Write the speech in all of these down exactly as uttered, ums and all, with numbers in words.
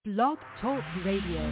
Blog Talk Radio.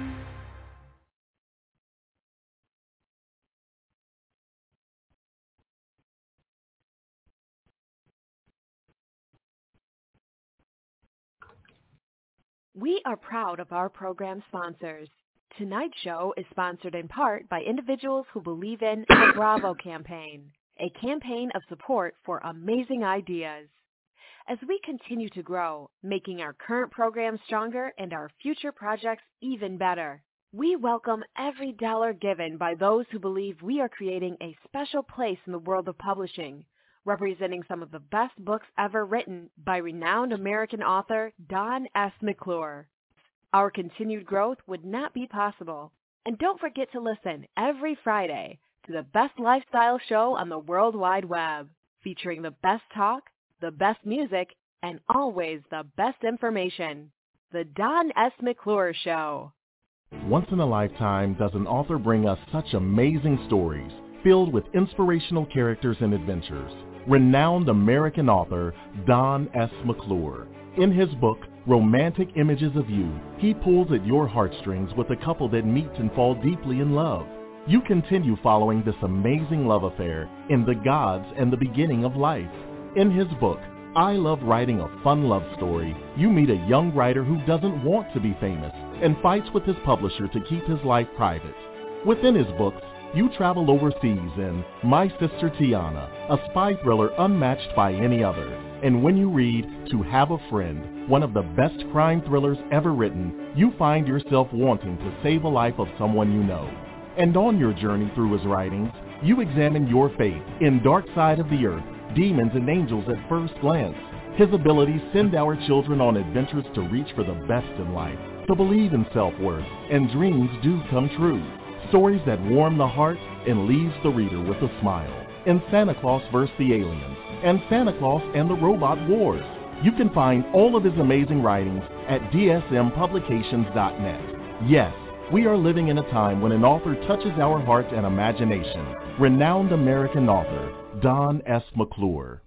We are proud of our program sponsors. Tonight's show is sponsored in part by individuals who believe in the Bravo campaign, a campaign of support for amazing ideas. As we continue to grow, making our current program stronger and our future projects even better, we welcome every dollar given by those who believe we are creating a special place in the world of publishing, representing some of the best books ever written by renowned American author Don S. McClure. Our continued growth would not be possible. And don't forget to listen every Friday to the best lifestyle show on the World Wide Web, featuring the best talk, the best music, and always the best information. The Don S. McClure Show. Once in a lifetime does an author bring us such amazing stories filled with inspirational characters and adventures. Renowned American author Don S. McClure. In his book, Romantic Images of You, he pulls at your heartstrings with a couple that meet and fall deeply in love. You continue following this amazing love affair in The Gods and the Beginning of Life. In his book, I Love Writing a Fun Love Story, you meet a young writer who doesn't want to be famous and fights with his publisher to keep his life private. Within his books, you travel overseas in My Sister Tiana, a spy thriller unmatched by any other. And when you read To Have a Friend, one of the best crime thrillers ever written, you find yourself wanting to save a life of someone you know. And on your journey through his writings, you examine your faith in Dark Side of the Earth, Demons and Angels at First Glance. His abilities send our children on adventures to reach for the best in life, to believe in self-worth, and dreams do come true. Stories that warm the heart and leaves the reader with a smile. In Santa Claus versus the Aliens and Santa Claus and the Robot Wars. You can find all of his amazing writings at D S M publications dot net. Yes, we are living in a time when an author touches our heart and imagination. Renowned American author Don S. McClure.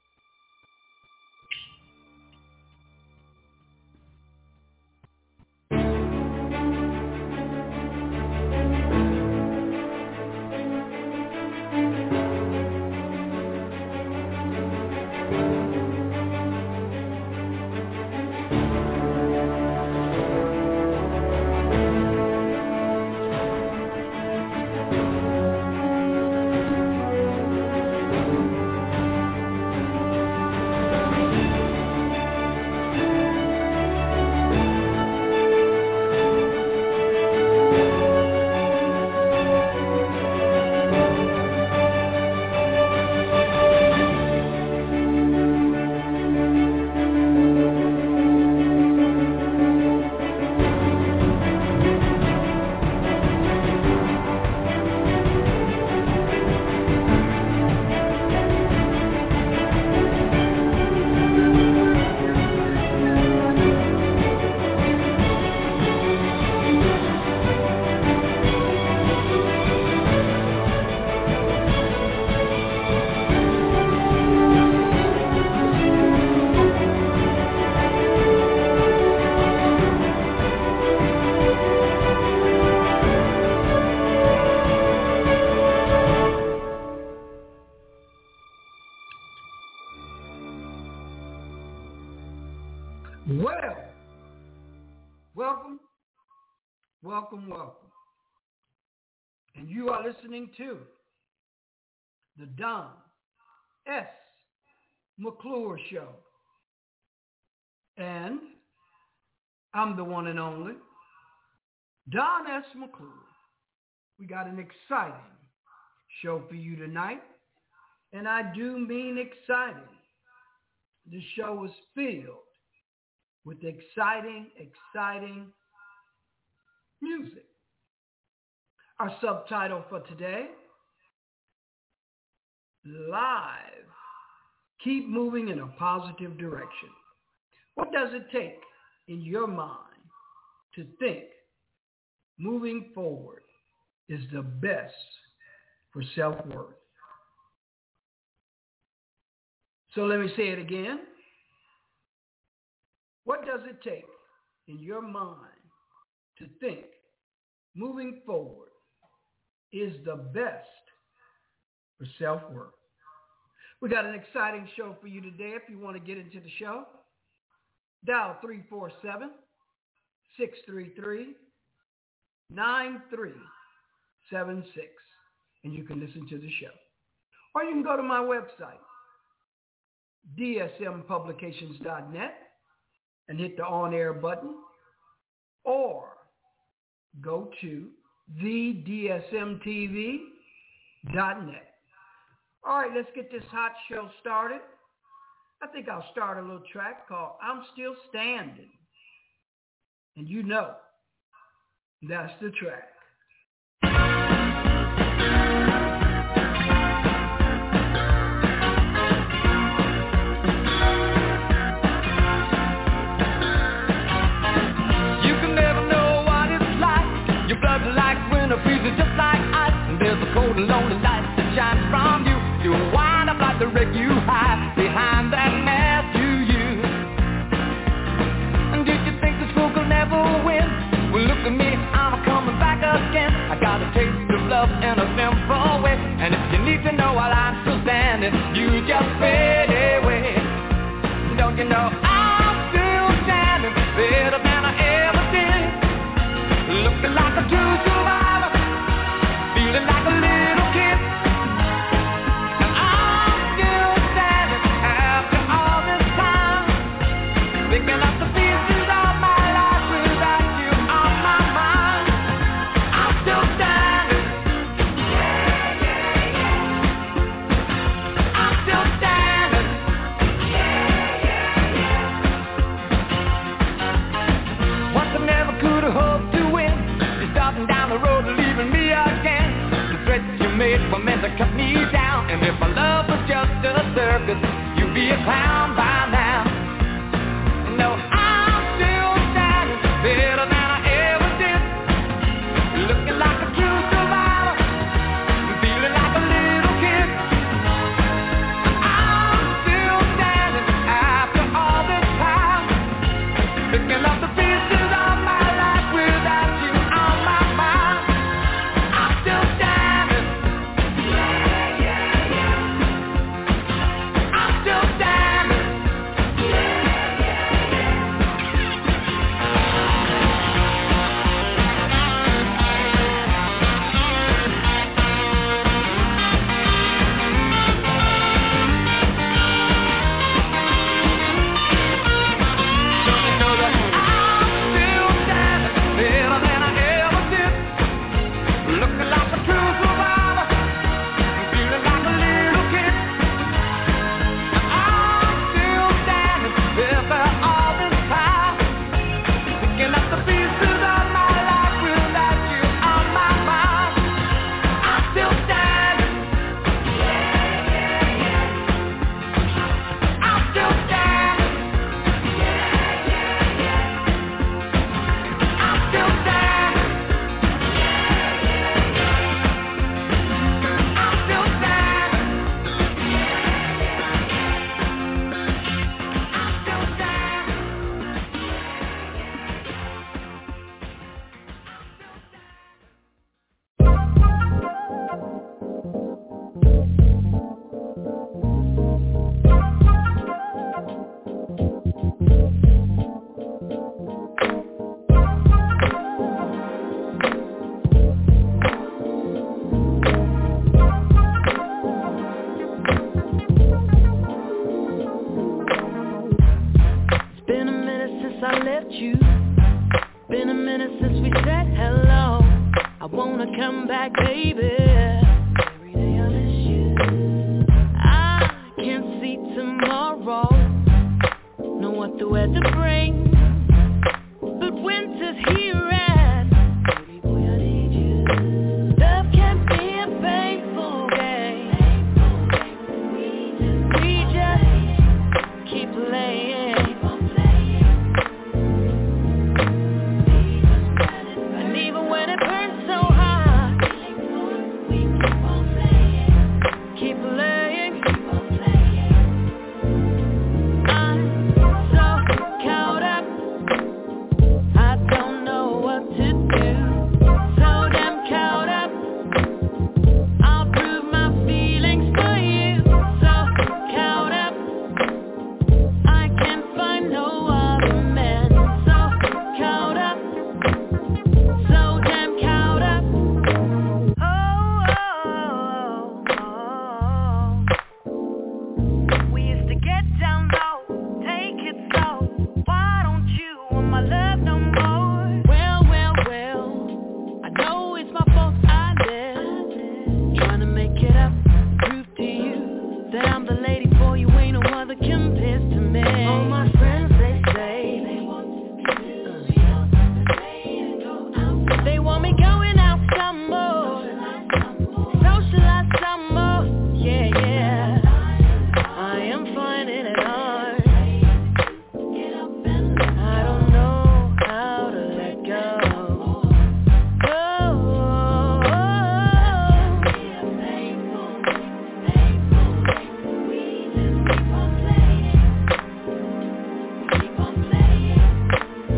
Listening to the Don S. McClure Show. And I'm the one and only Don S. McClure. We got an exciting show for you tonight, and I do mean exciting. The show is filled with exciting, exciting music. Our subtitle for today, Live, Keep Moving in a Positive Direction. What does it take in your mind to think moving forward is the best for self-worth? So let me say it again. What does it take in your mind to think moving forward is the best for self-worth. We got an exciting show for you today. If you want to get into the show, dial three four seven, six three three, nine three seven six, and you can listen to the show. Or you can go to my website, D S M publications dot net, and hit the on-air button, or go to the D S M T V dot net. All right, let's get this hot show started. I think I'll start a little track called I'm Still Standing. And you know, that's the track. You can never know what it's like. Your blood's like winter, freezing just like ice. And there's a cold and lonely light that shines from you. You'll wind up like the wreck you hide behind that mask you use. And did you think this fool could never win? Well, look at me, I'm coming back again. I got a taste of love in a simple way. And if you need to know while I'm still standing, you just fade away. Don't you know I'm still standing better than I ever did? Looking like a true survivor, feeling like a little kid. Picking up the pieces of my life without you on my mind. I'm still standing. Yeah, yeah, yeah. I'm still standing. Yeah, yeah, yeah. Once I never could have hoped to win. You're starting down the road and leaving me again. The threats you made were meant to cut me down. And if my love was just a circus, you'd be a clown by now. No, I'm still standing better than I ever did. Looking like a true survivor, feeling like a little kid. I'm still standing after all this time, picking up the pieces of my life without you on my mind. I'm still standing. Yeah, yeah, yeah. I'm still standing. Caught up no more. Well, well, well, I know it's my fault I did. Trying to make it up, prove to you that I'm the lady for you, ain't no other compares to me. All my friends, they say they want to They want me going out some more, socialize some more, yeah, yeah. I am finding it hard. I don't know how to let go. Oh, we just keep on playing, keep on playing.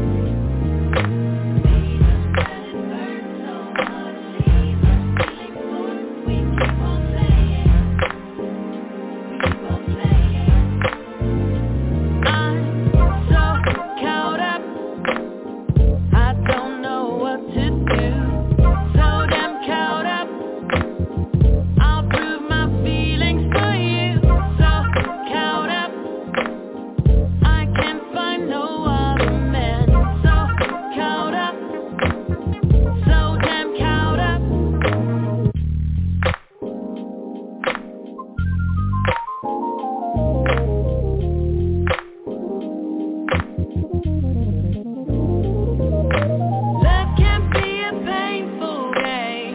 We just let it burn so hard, leave us feeling good. We keep on playing, keep on playing. I'm so caught up, I don't know what to do. So damn caught up, I'll prove my feelings for you. So caught up, I can't find no other man. So caught up, so damn caught up. Love can be a painful game.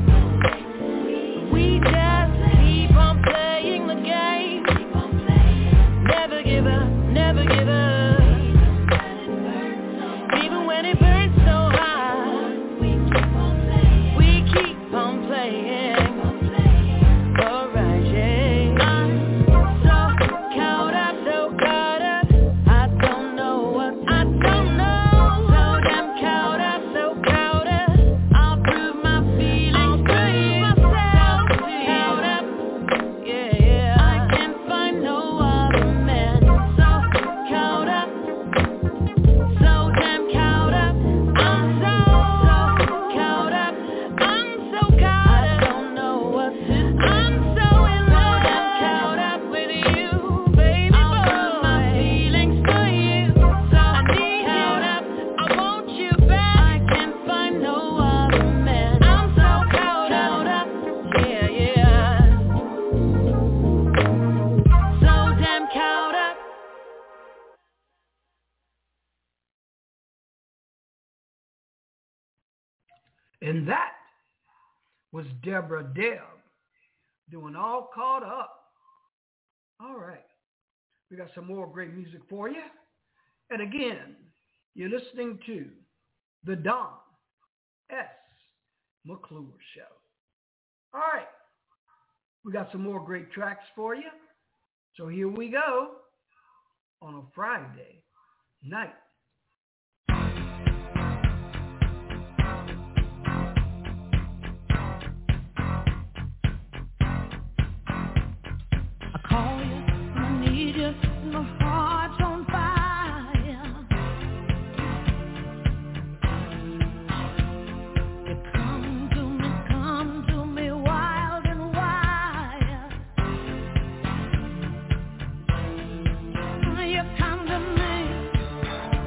We just keep on playing the game. Never give up, never give up. Even when it burns so hard, we keep on playing. Alright, yeah. I'm so caught up, so caught up. I don't know what, I don't know. So damn caught up, so caught up. I'll prove my feelings to you. So caught up, yeah, yeah. I can't find no other man. So caught up, so damn caught up. I'm so, so caught up. I'm so caught up. I don't know what to do. I'm so in love. So damn caught up with you, baby boy. I'll prove my feelings for you. So I need caught up. I want you back. I can't find no other man. I'm so caught up. Yeah, yeah. So damn caught up. And that was Deborah Deb doing All Caught Up. All right. We got some more great music for you. And again, you're listening to the Don S. McClure Show. All right. We got some more great tracks for you. So here we go on a Friday night. I call you, I need you, my heart's on fire. You come to me, come to me wild and wild. You come to me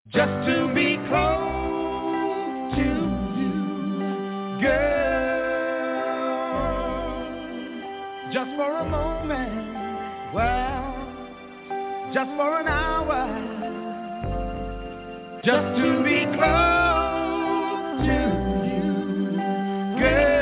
just to be close to you, girl. Just for a moment, well, just for an hour, just to be close to you, girl.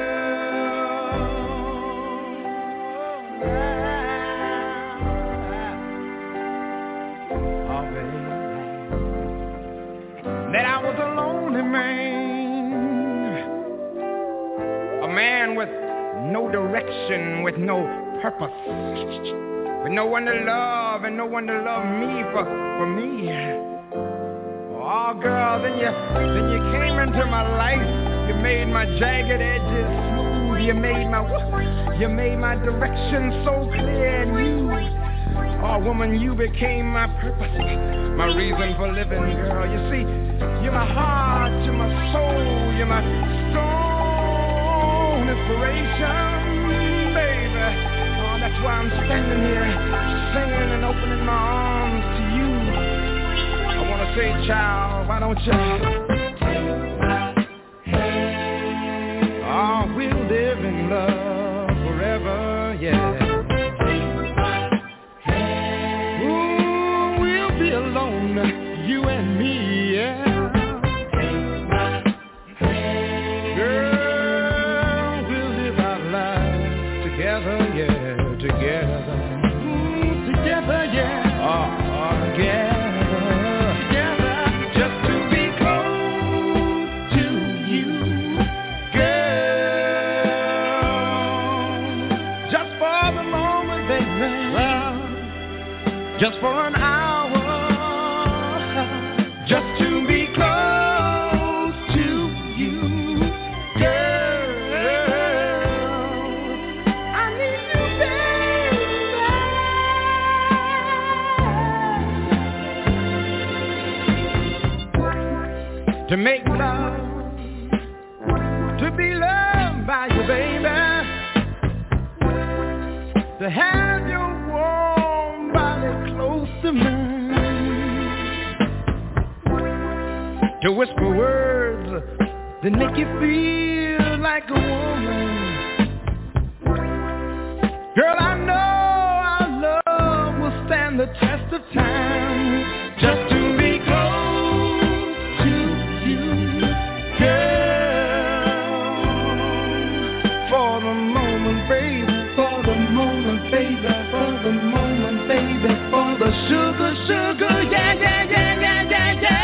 That I was a lonely man, a man with no direction, with no purpose, with no one to love and no one to love me for, for me. Oh girl, then you, then you came into my life, you made my jagged edges smooth, you made my, you made my direction so clear and you, oh woman, you became my purpose, my reason for living, girl. You see, you're my heart, you're my soul, you're my strong inspiration, baby. Oh, that's why I'm standing here, singing and opening my arms to you. I wanna say, child, why don't you take my hand? Oh, we'll live in love forever, yeah. Alone, you and me, yeah. Girl, we'll live our lives together, yeah, together. Mm, together, yeah. Oh, oh, together, together. Just to be close to you, girl. Just for the moment, baby. Well, just for an hour. Just to be close to you, girl. I need you, baby. To make love, to be loved by you, baby. To have your warm body close to mine. To whisper words that make you feel like a woman. Girl, I know our love will stand the test of time. Just to be close to you, girl. For the moment, baby, for the moment, baby, for the moment, baby, for the sugar, sugar, yeah, yeah, yeah, yeah, yeah, yeah.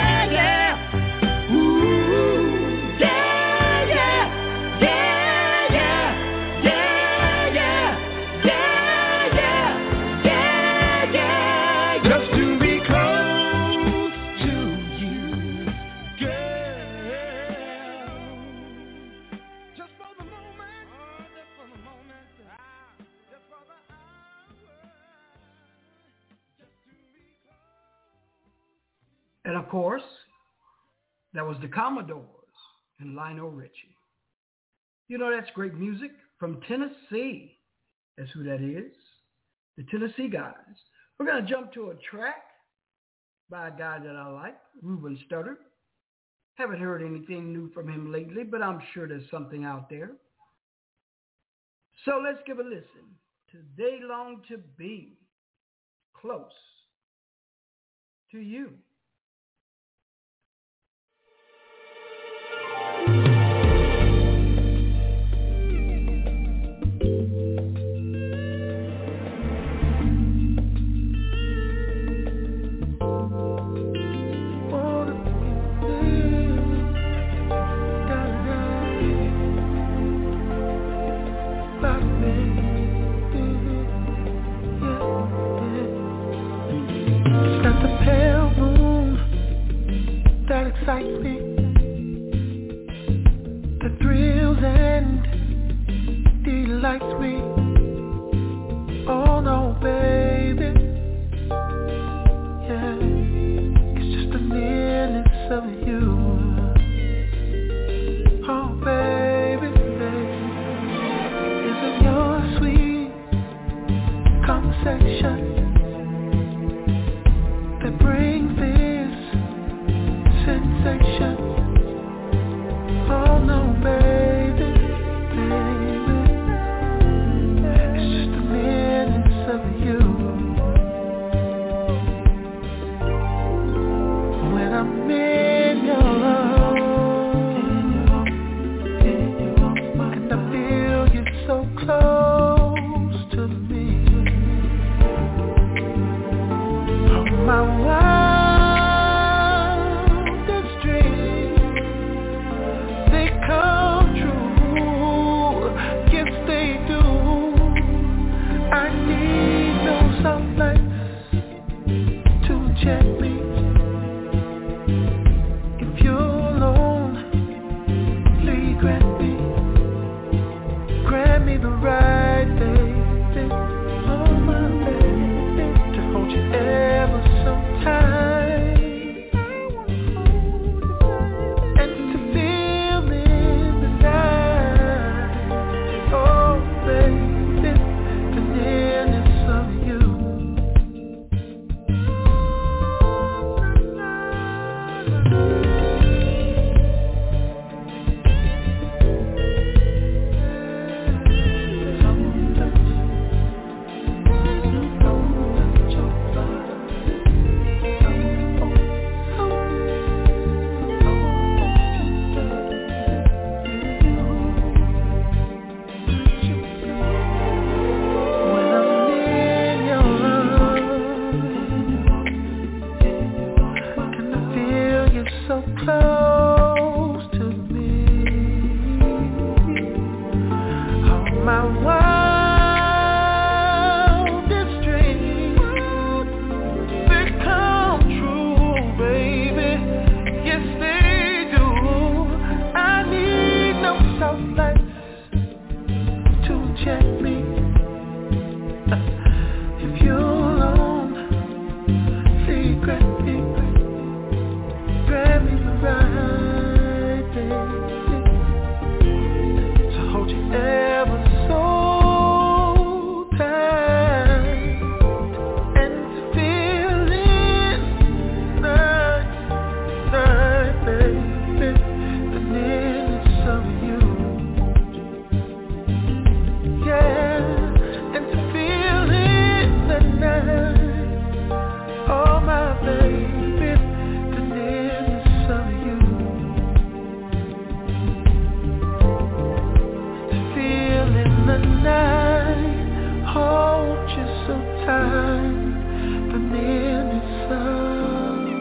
And of course, that was the Commodores and Lionel Richie. You know, that's great music from Tennessee. That's who that is. The Tennessee guys. We're going to jump to a track by a guy that I like, Ruben Studdard. Haven't heard anything new from him lately, but I'm sure there's something out there. So let's give a listen to They Long to Be Close to You. Excites me, that thrills and delights me. Oh no, baby, yeah, it's just the nearness of you. Oh baby, baby, is it your sweet conversation that brings this I'm in your arms, and I feel you so close to me. Oh, my wildest dreams, they come true. Yes, they do. I need no soft lights to check me. If you're alone, please grant me, grant me the right baby, oh my baby, to hold you ever so tight, and to feel in the night, oh baby, the nearness of you. When I'm in your arms, can I feel you so close to me? Oh, my wildest dreams, they come true, baby. Yes, they do. I need no soft lights to check me. If you're alone, please grant me, grant me the right baby, to hold you ever so tight, and to feel it night, night, baby, the nearness of you. Yeah, and to feel it the night, oh my baby, the nearness of you. To feel in the night, hold you so tight, the nearness of you.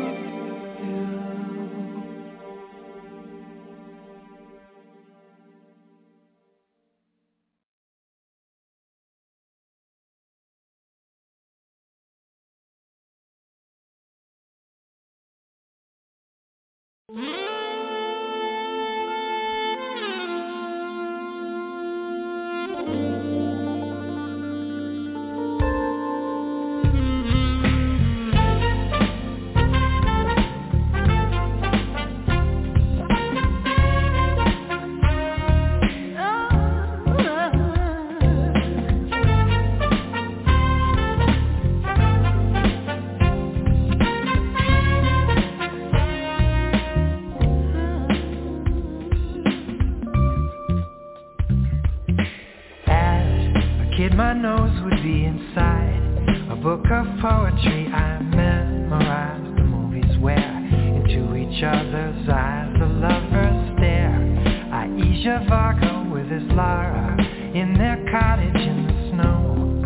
Kid, my nose would be inside a book of poetry. I memorized the movies where into each other's eyes the lovers stare. Aisha Varga with his Lara in their cottage in the snow.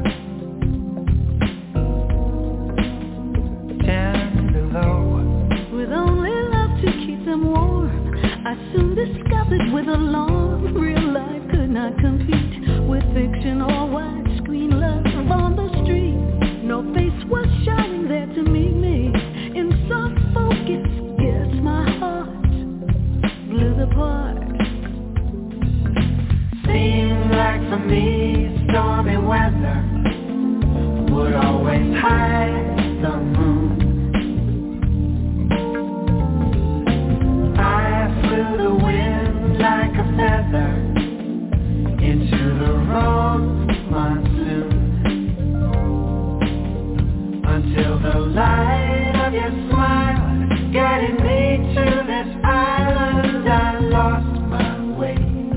Ten below, With only love to keep them warm, I soon discovered with alarm real life could not compete with fiction or widescreen love on the street. No face was shining there to meet me. In soft focus, yes, my heart blew the part. Seemed like for me, stormy weather would always hide the moon. I flew the wind like a feather into the wrong monsoon, until the light of your smile guided me to this island. I lost my way,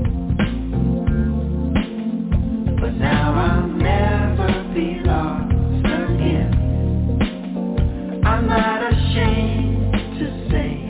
but now I'll never be lost again. I'm not ashamed to say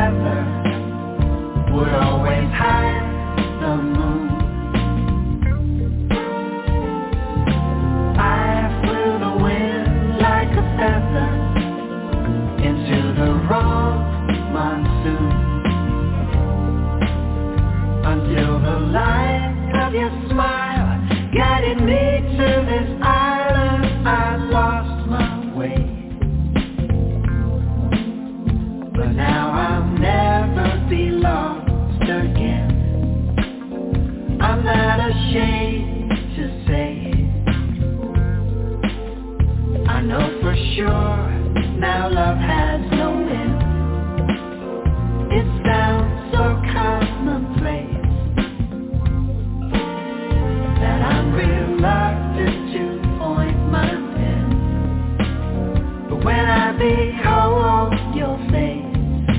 feather would always hide the moon. I flew the wind like a feather into the wrong monsoon, until the light of your smile guided me to this island. I lost my way, but now I'll never be lost again. I'm not ashamed to say it. I know for sure now love has no end. It sounds so commonplace that I'm reluctant to point my pen. But when I behold your face,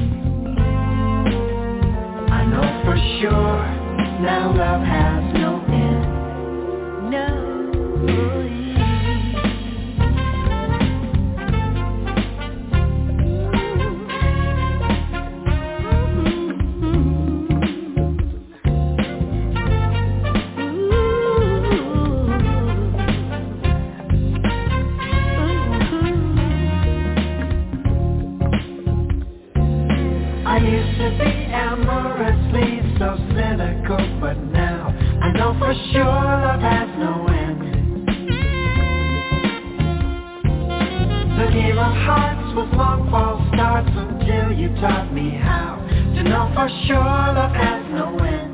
I know for sure now love has no end. No. I used to be amorously so cynical, but now I know for sure love has no end. The game of hearts was long false starts until you taught me how to know for sure love has no end.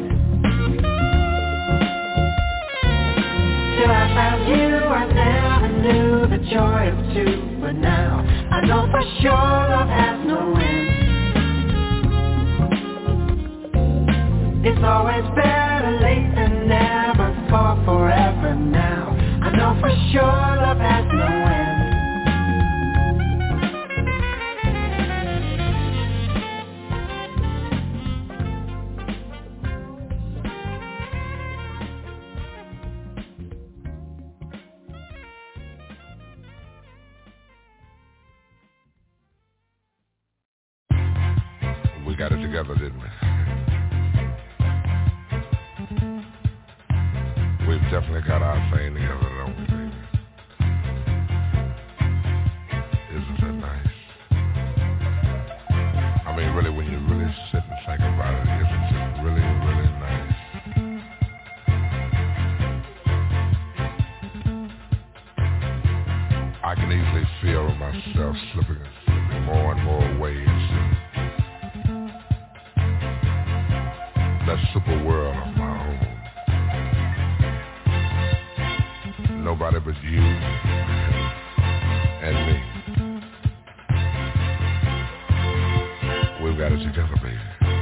Till I found you, I never knew the joy of two, but now I know for sure love has no end. It's always better late than never, for forever now. I know for sure love has no end. We got it together, didn't we? We've definitely got our thing together, don't we, baby? Isn't that nice? I mean, really, when you really sit and think about it, isn't it really, really nice? I can easily feel myself slipping and slipping more and more away into that super world of my own. Nobody but you and me. We've got it together, baby.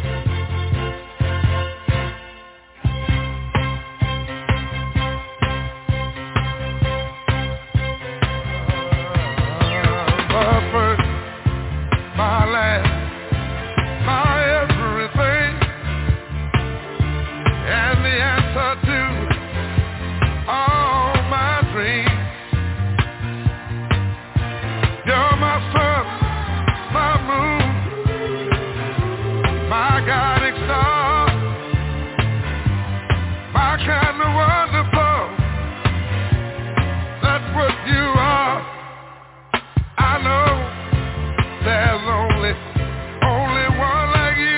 My first, my last, my everything, and the answer to all my dreams. You're my sun, my moon, my guiding star, my kind of wonderful. That's what you are. I know there's only, only one like you.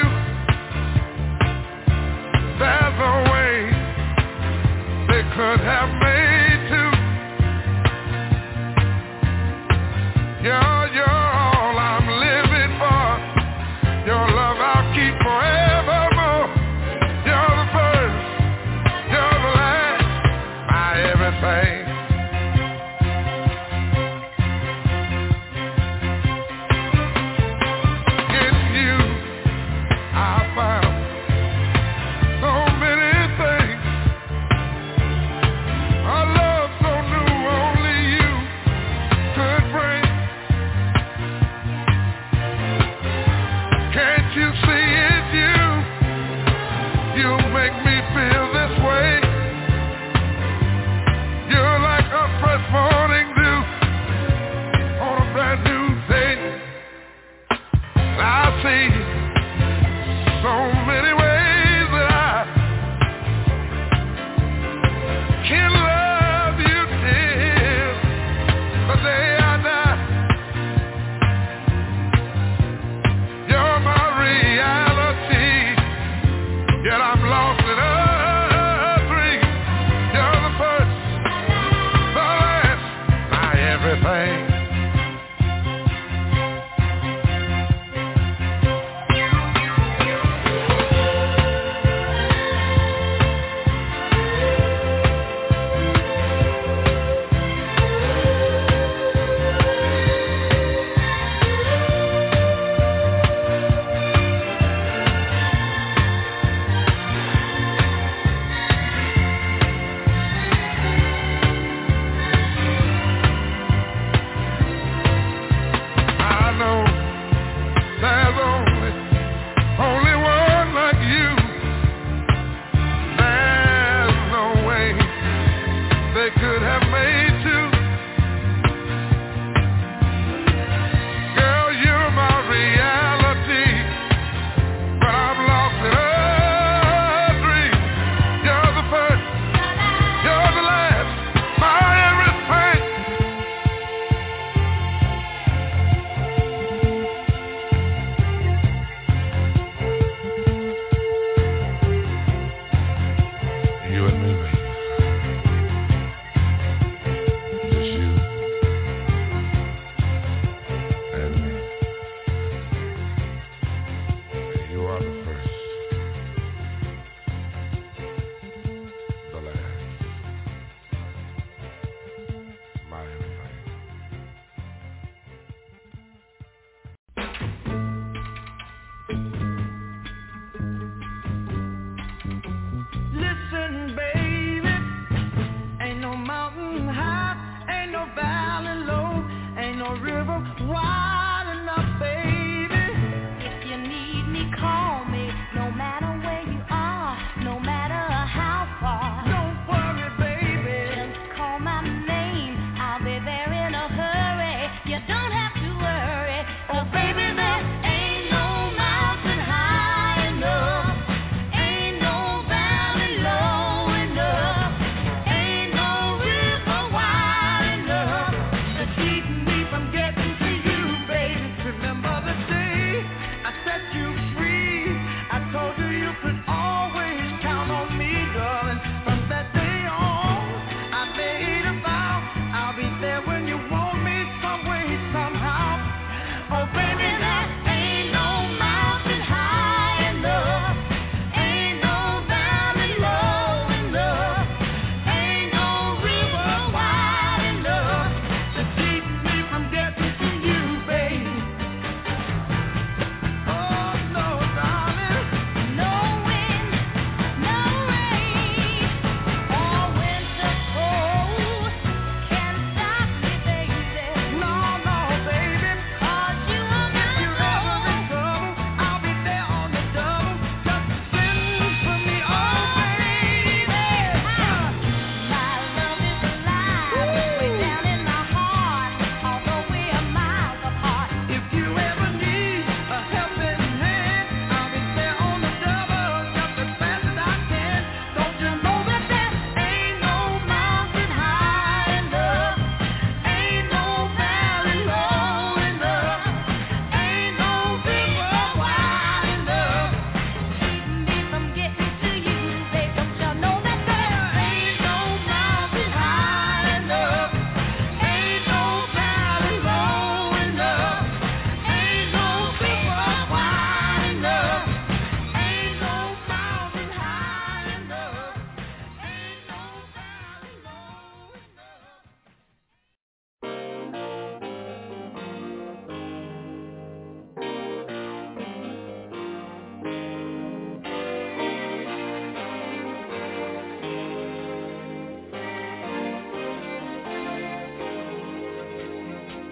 There's no way they could have made two. You're, you're all I'm living for. Your love I'll keep forever.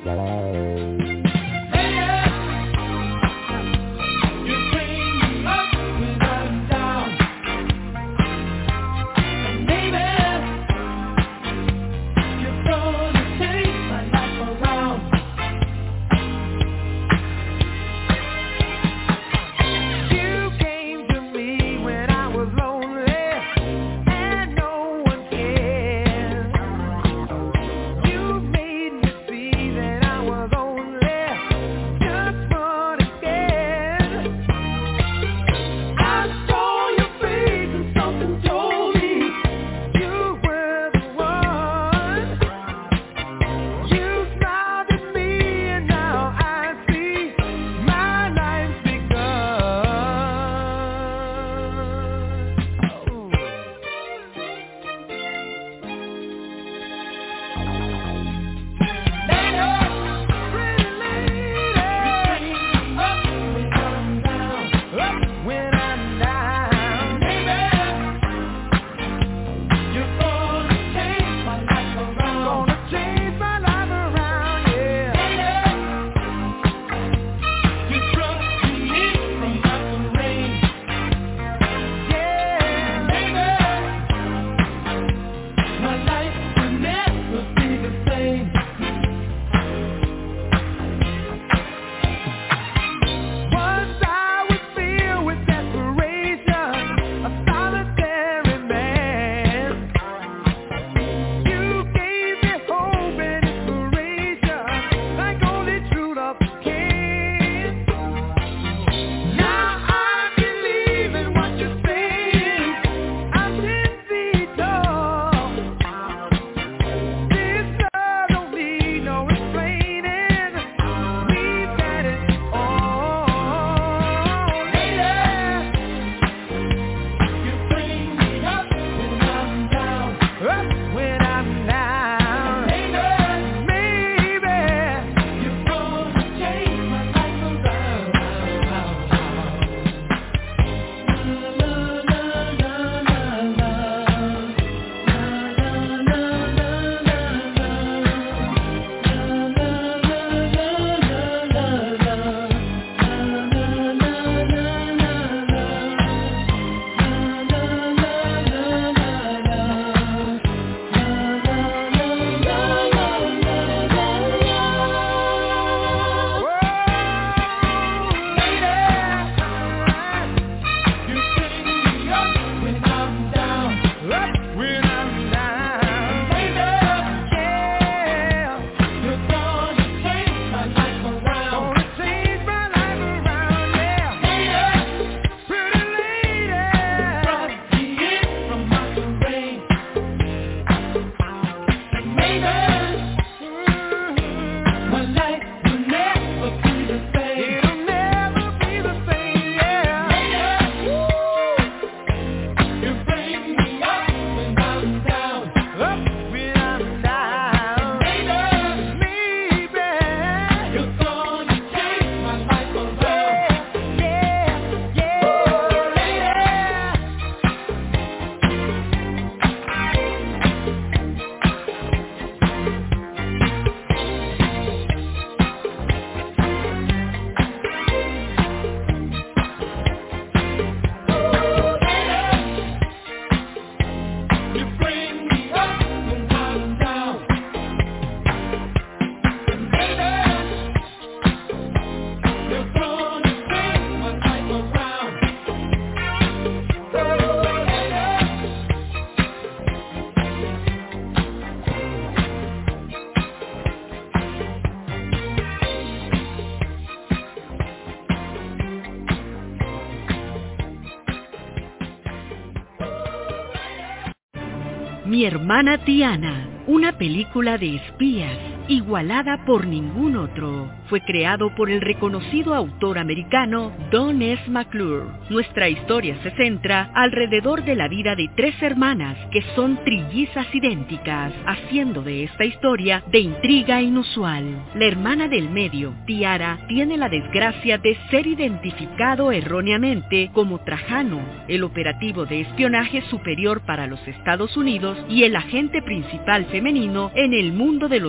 Mi hermana Tiana, una película de espías, igualada por ningún otro. Fue creado por el reconocido autor americano Don S. McClure. Nuestra historia se centra alrededor de la vida de tres hermanas que son trillizas idénticas, haciendo de esta historia de intriga inusual. La hermana del medio, Tiara, tiene la desgracia de ser identificado erróneamente como Trajano, el operativo de espionaje superior para los Estados Unidos y el agente principal femenino en el mundo de los negocios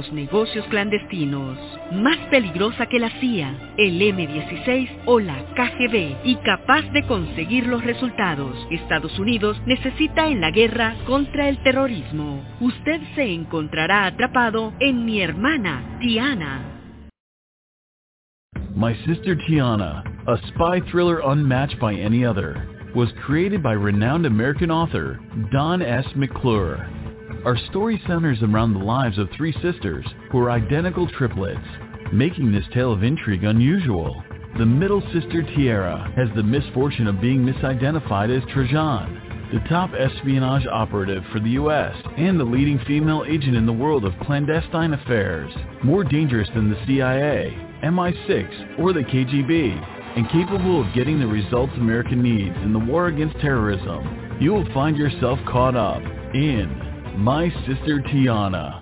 negocios clandestinos. Más peligrosa que la C I A, el eme dieciséis o la K G B y capaz de conseguir los resultados. Estados Unidos necesita en la guerra contra el terrorismo. Usted se encontrará atrapado en Mi Hermana, Tiana. My Sister Tiana, a spy thriller unmatched by any other, was created by renowned American author Don S. McClure. Our story centers around the lives of three sisters who are identical triplets, making this tale of intrigue unusual. The middle sister, Tiara, has the misfortune of being misidentified as Trajan, the top espionage operative for the U S and the leading female agent in the world of clandestine affairs, more dangerous than the C I A, M I six, or the K G B, and capable of getting the results America needs in the war against terrorism. You will find yourself caught up in My Sister Tiana.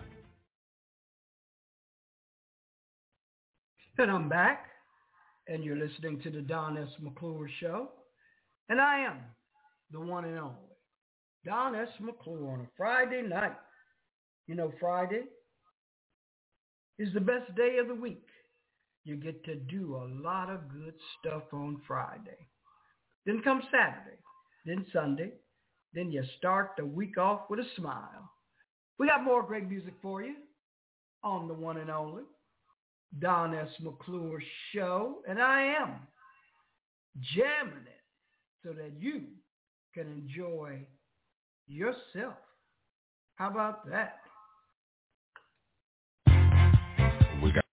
And I'm back, and you're listening to the Don S. McClure Show, and I am the one and only Don S. McClure on a Friday night. You know, Friday is the best day of the week. You get to do a lot of good stuff on Friday. Then comes Saturday, then Sunday, then you start the week off with a smile. We got more great music for you on the one and only Don S. McClure Show, and I am jamming it so that you can enjoy yourself. How about that? We got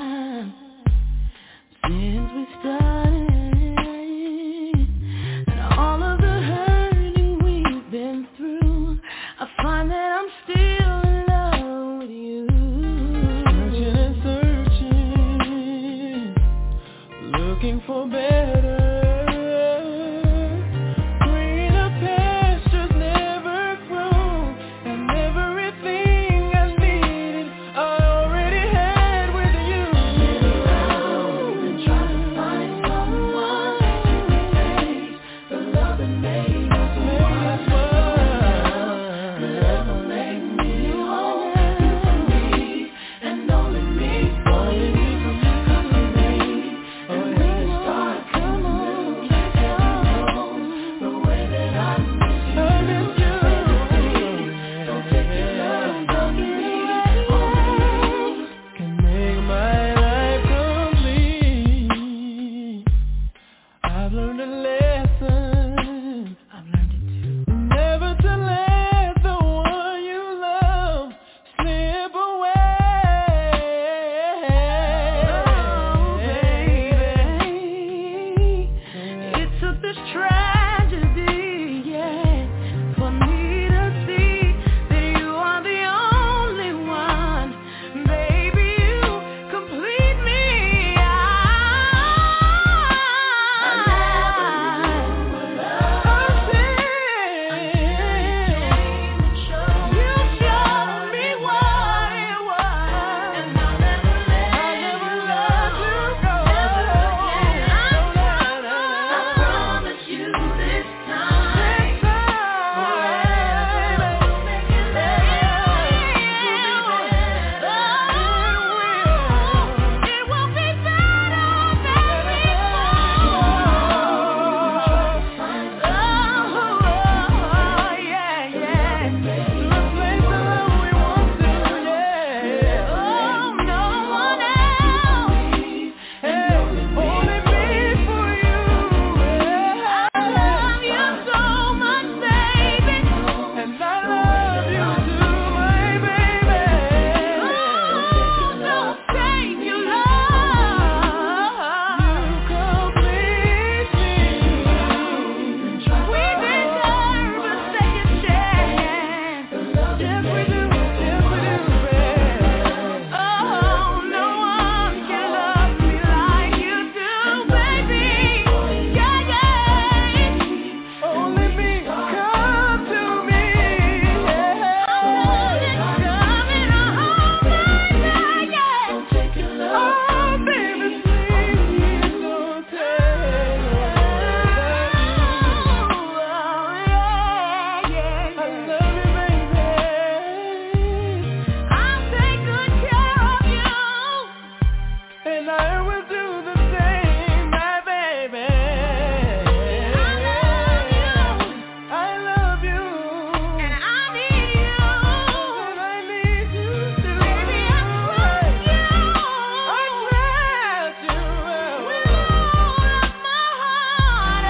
Since we started, and and I will do the same, my baby. I love you, and I need you, and I need you too. Baby, I trust you, I trust you with all of my heart.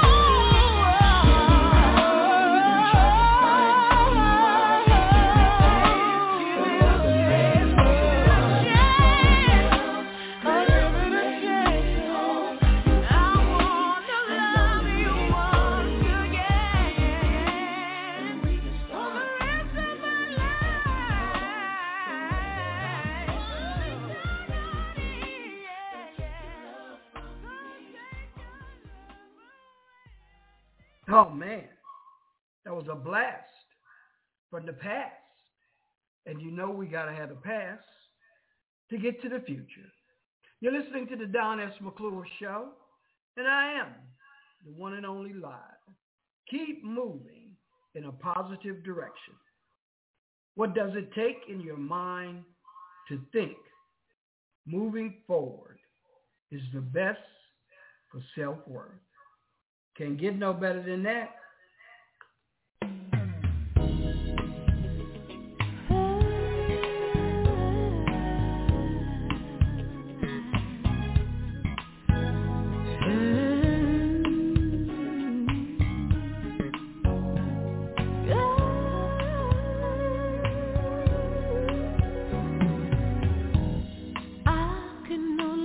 Oh, man, that was a blast from the past. And you know we got to have the past to get to the future. You're listening to the Don S. McClure Show, and I am the one and only live. Keep moving in a positive direction. What does it take in your mind to think moving forward is the best for self-worth? Can't get no better than that.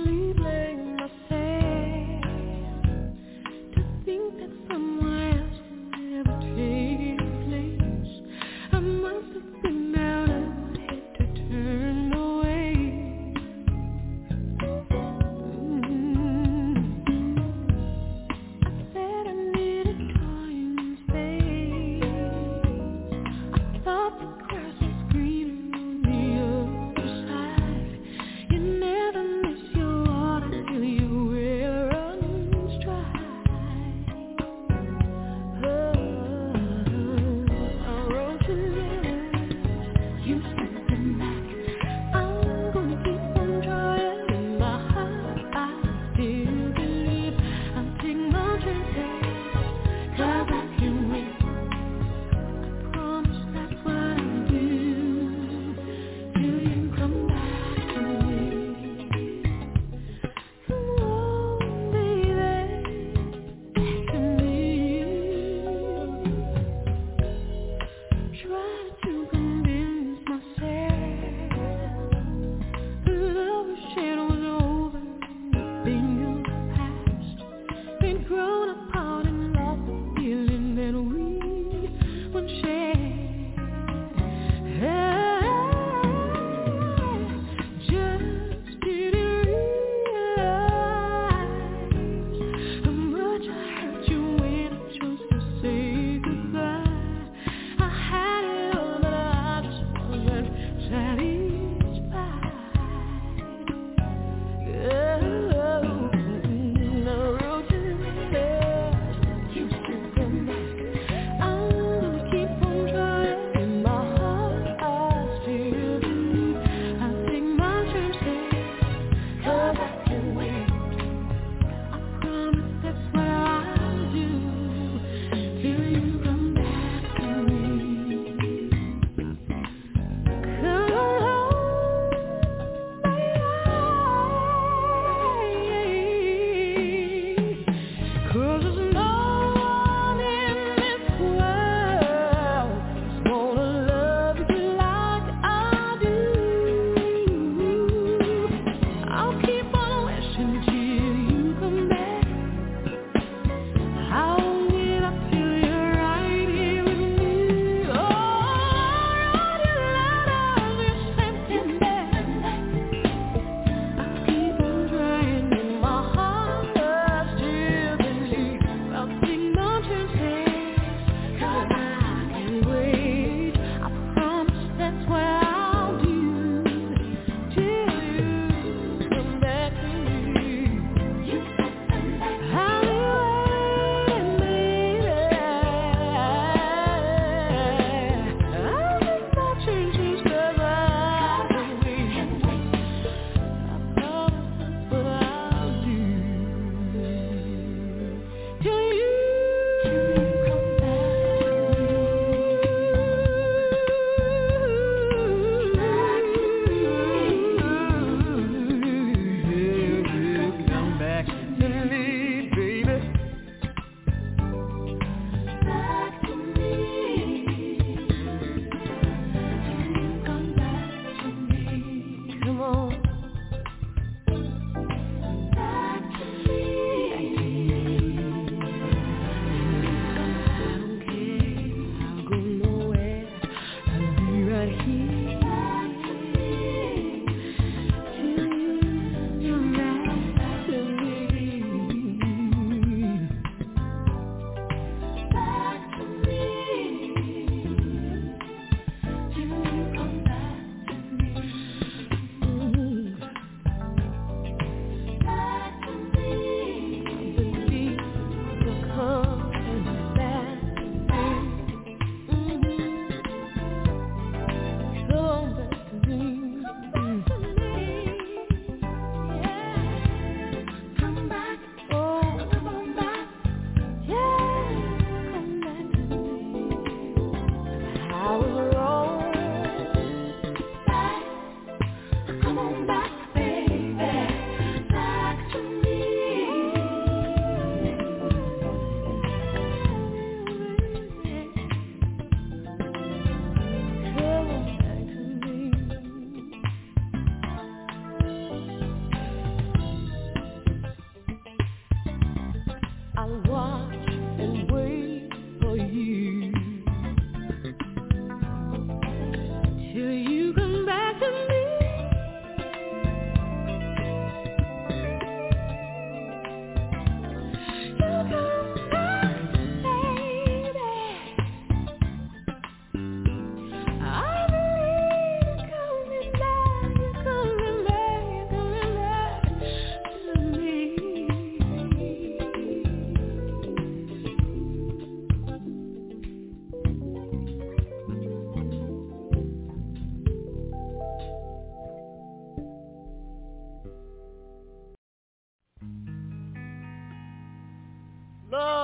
Think that someone else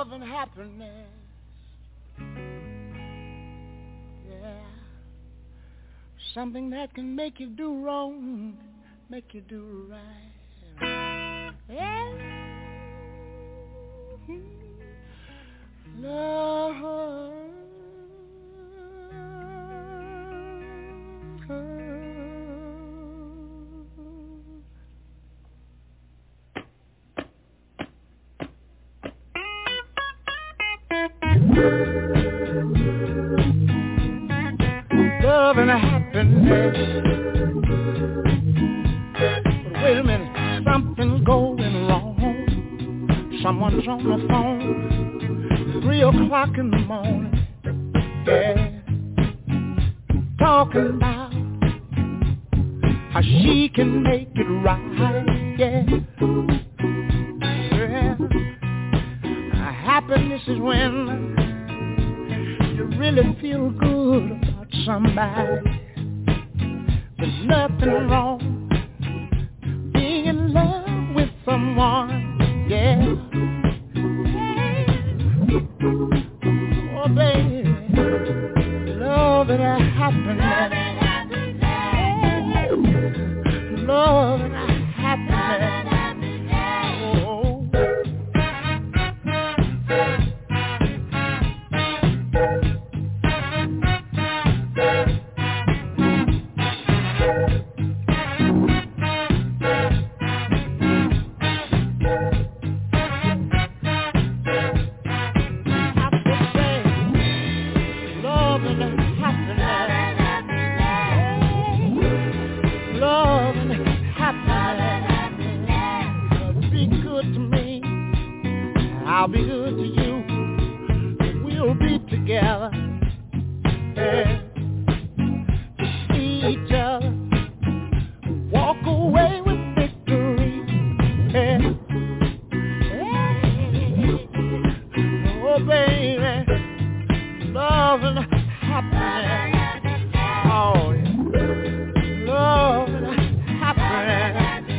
love and happiness. Yeah. Something that can make you do wrong, make you do right. Yeah. Love. Love and happiness. But wait a minute, something's going wrong. Someone's on the phone, three o'clock in the morning. Yeah, talking about how she can make it right. Yeah, yeah. Happiness is when you really feel good about somebody. There's nothing wrong being in love with someone, yeah. Oh, baby, love and a happiness. Love and a happiness. I'll be good to you. We'll be together. Yeah. To see each other. Walk away with victory. Yeah. Yeah. Oh, baby. Love and happiness. Oh, yeah. Love and happiness.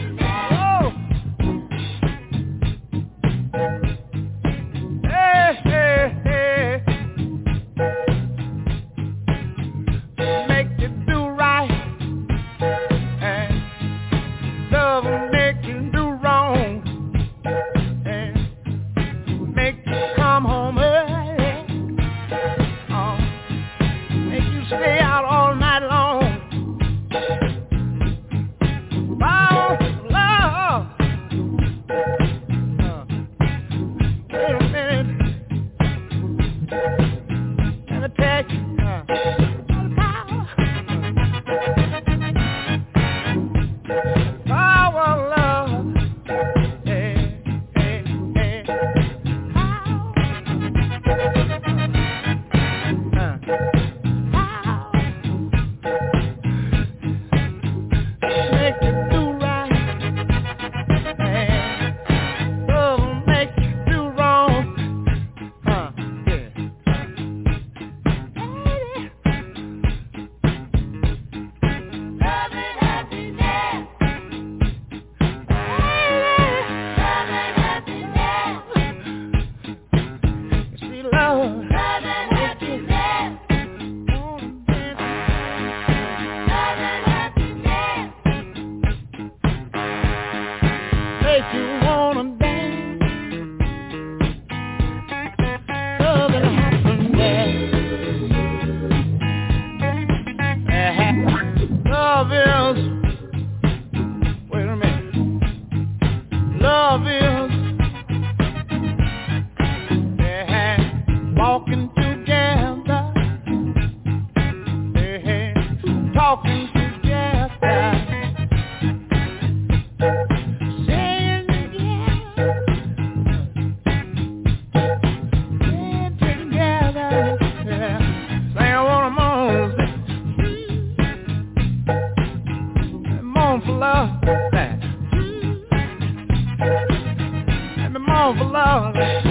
For love.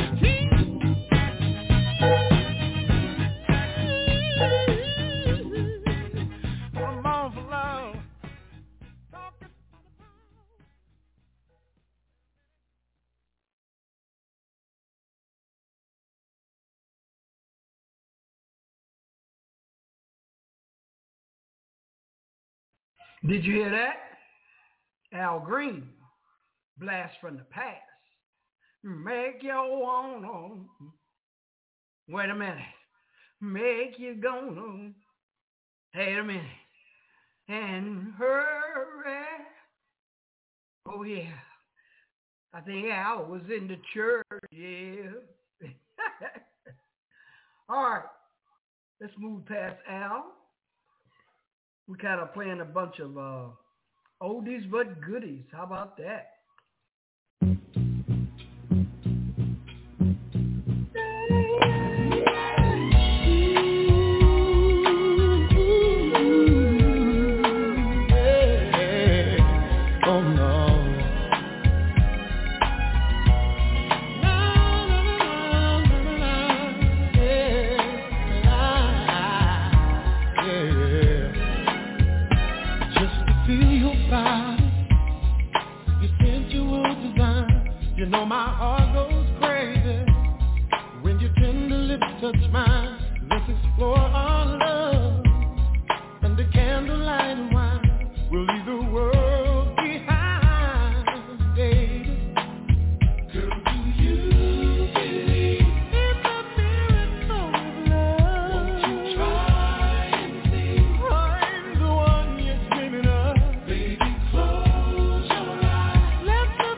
Did you hear that? Al Green, Blast from the Past. Make you wanna, wait a minute, make you gonna, wait a minute, and hurry. Oh yeah, I think Al was in the church, yeah. All right, let's move past Al. We kind of playing a bunch of uh, oldies but goodies. How about that? You know my heart goes crazy when your tender lips touch mine. Let's explore our love under candlelight and wine. We'll leave the world behind, baby. Girl, do you believe in the miracle of love? Won't you try and see I'm the one you're dreaming of? Baby, close your eyes. Let the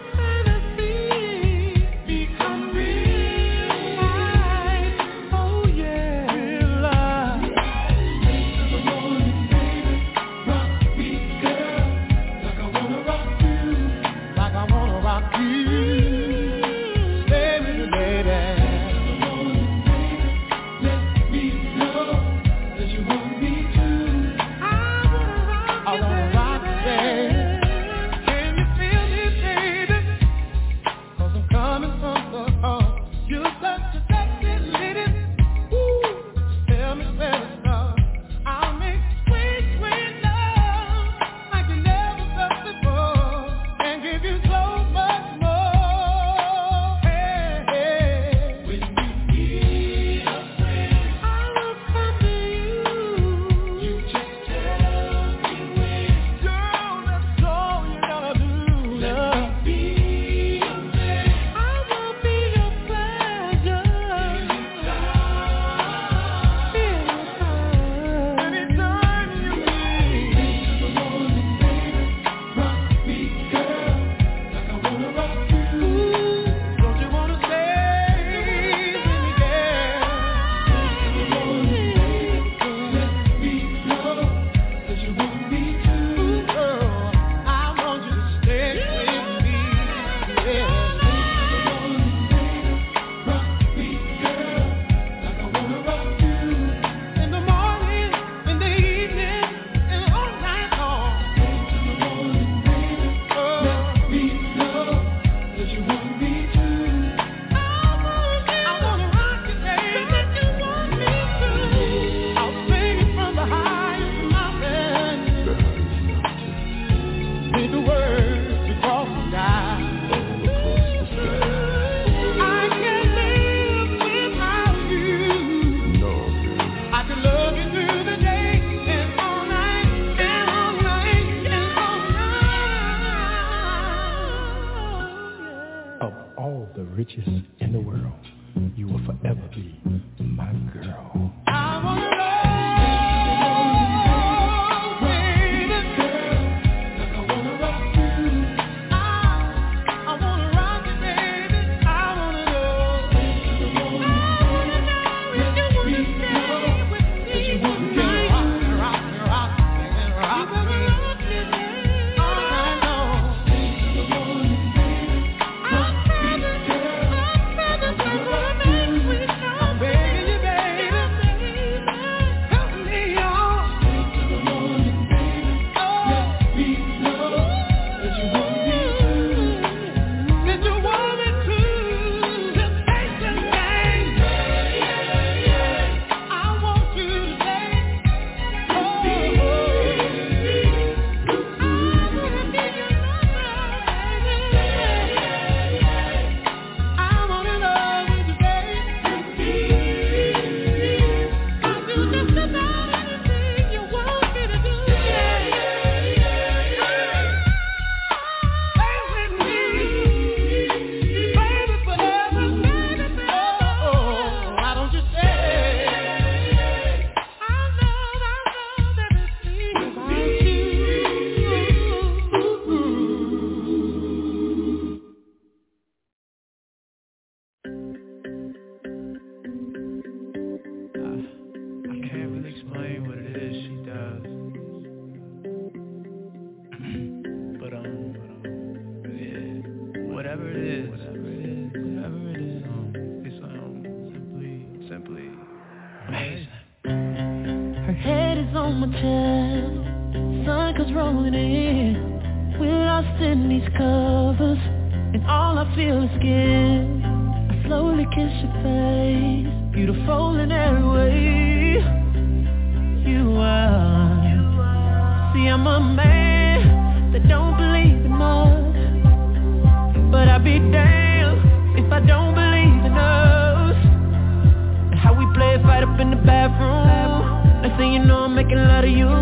whatever it is, whatever it is, whatever it is, it's um, simply, simply amazing. Her head is on my chest, sun comes rolling in. We're lost in these covers, and all I feel is skin. I slowly kiss your face, beautiful in every way. You are. See, I'm a man that don't believe in much, but I'd be damned if I don't believe in us. And how we play a fight up in the bathroom. Next thing you know, I'm making love to you,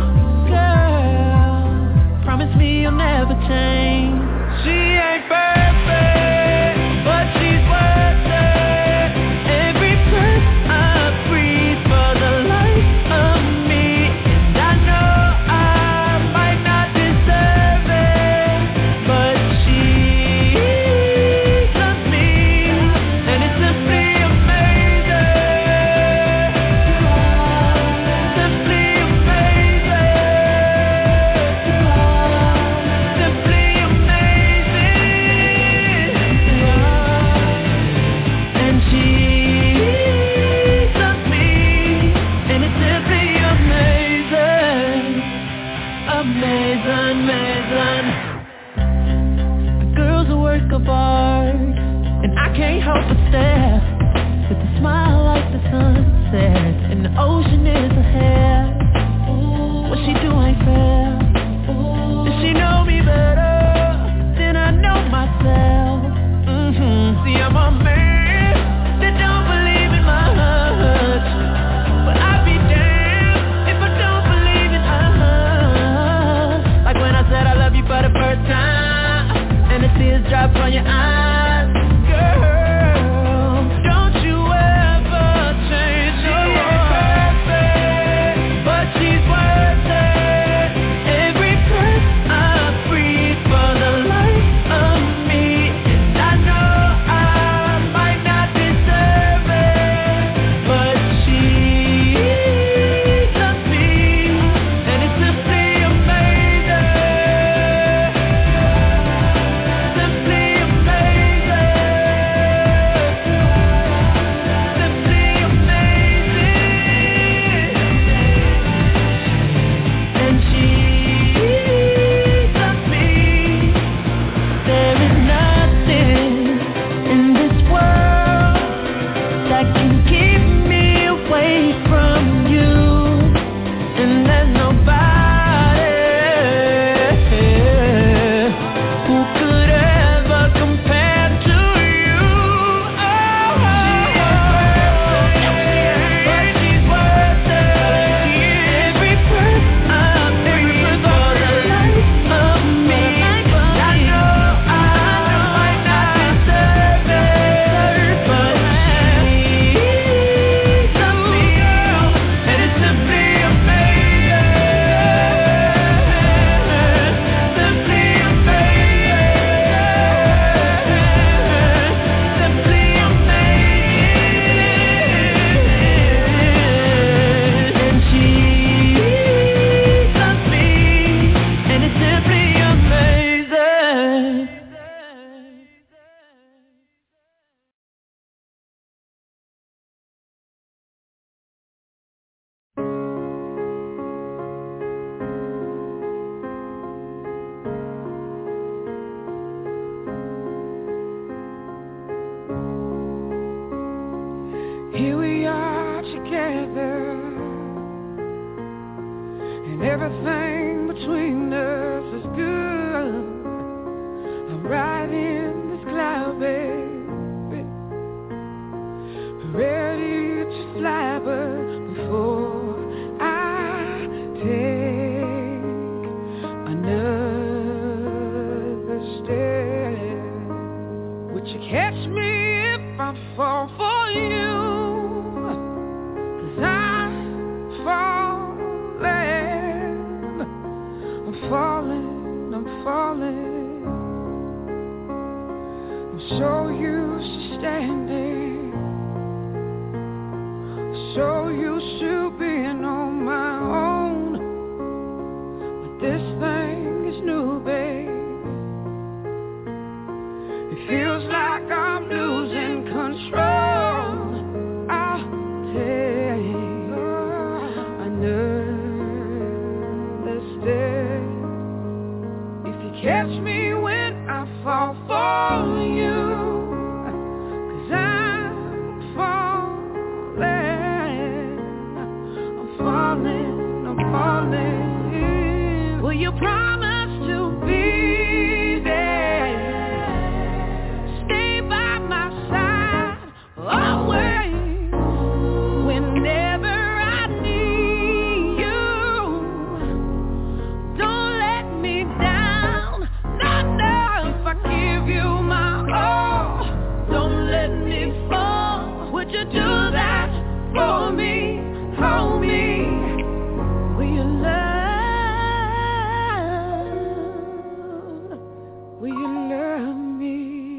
girl. Promise me you'll never change. She ain't perfect, but she's worth it. Every breath I breathe for the life of me. And I know I might not deserve it, but she loves me, and it's simply amazing. Simply amazing. Simply and she loves me, and it's simply amazing, amazing, amazing. The girl's a work of art, and I can't help but stare. With a smile like the sunset, and the ocean is her hair. What she do ain't fair. Does she know me better than I know myself? Mm-hmm. See, I'm a man that don't believe in much, but I'd be damned if I don't believe in us. Like when I said I love you for the first time, and the tears drop on your eyes, girl. Don't you ever change. She ain't perfect, but she's worth it. Every breath I breathe for the life of me. And I know I might not deserve it, but she loves me, and it's simply amazing. Simply amazing. Simply amazing. And she loves me. There is nothing in this world that can keep me away from you, and there's nobody who could ever compare to you. Oh, but she's worth it. Every breath I breathe for the life of me. I know I might not deserve it, but she loves me, and it's simply amazing. Simply amazing. Simply amazing. And she loves me, and it's simply amazing. Here we are together, and everything between us is good. I'm riding this cloud, baby, ready to fly, but before I take another step, would you catch me if I fall for you? I'm falling, I'm falling, I'm falling. I'm so used to standing, so used to being on my own, but this thing is new, babe. It feels like I'm losing control. I'll take another step. If you catch me when I fall for you, 'cause I'm falling, I'm falling, I'm falling. Will you promise to be always, whenever I need you? Don't let me down, no, no. If I give you my all, don't let me fall. Would you do that for me, for me? Will you love, will you love me?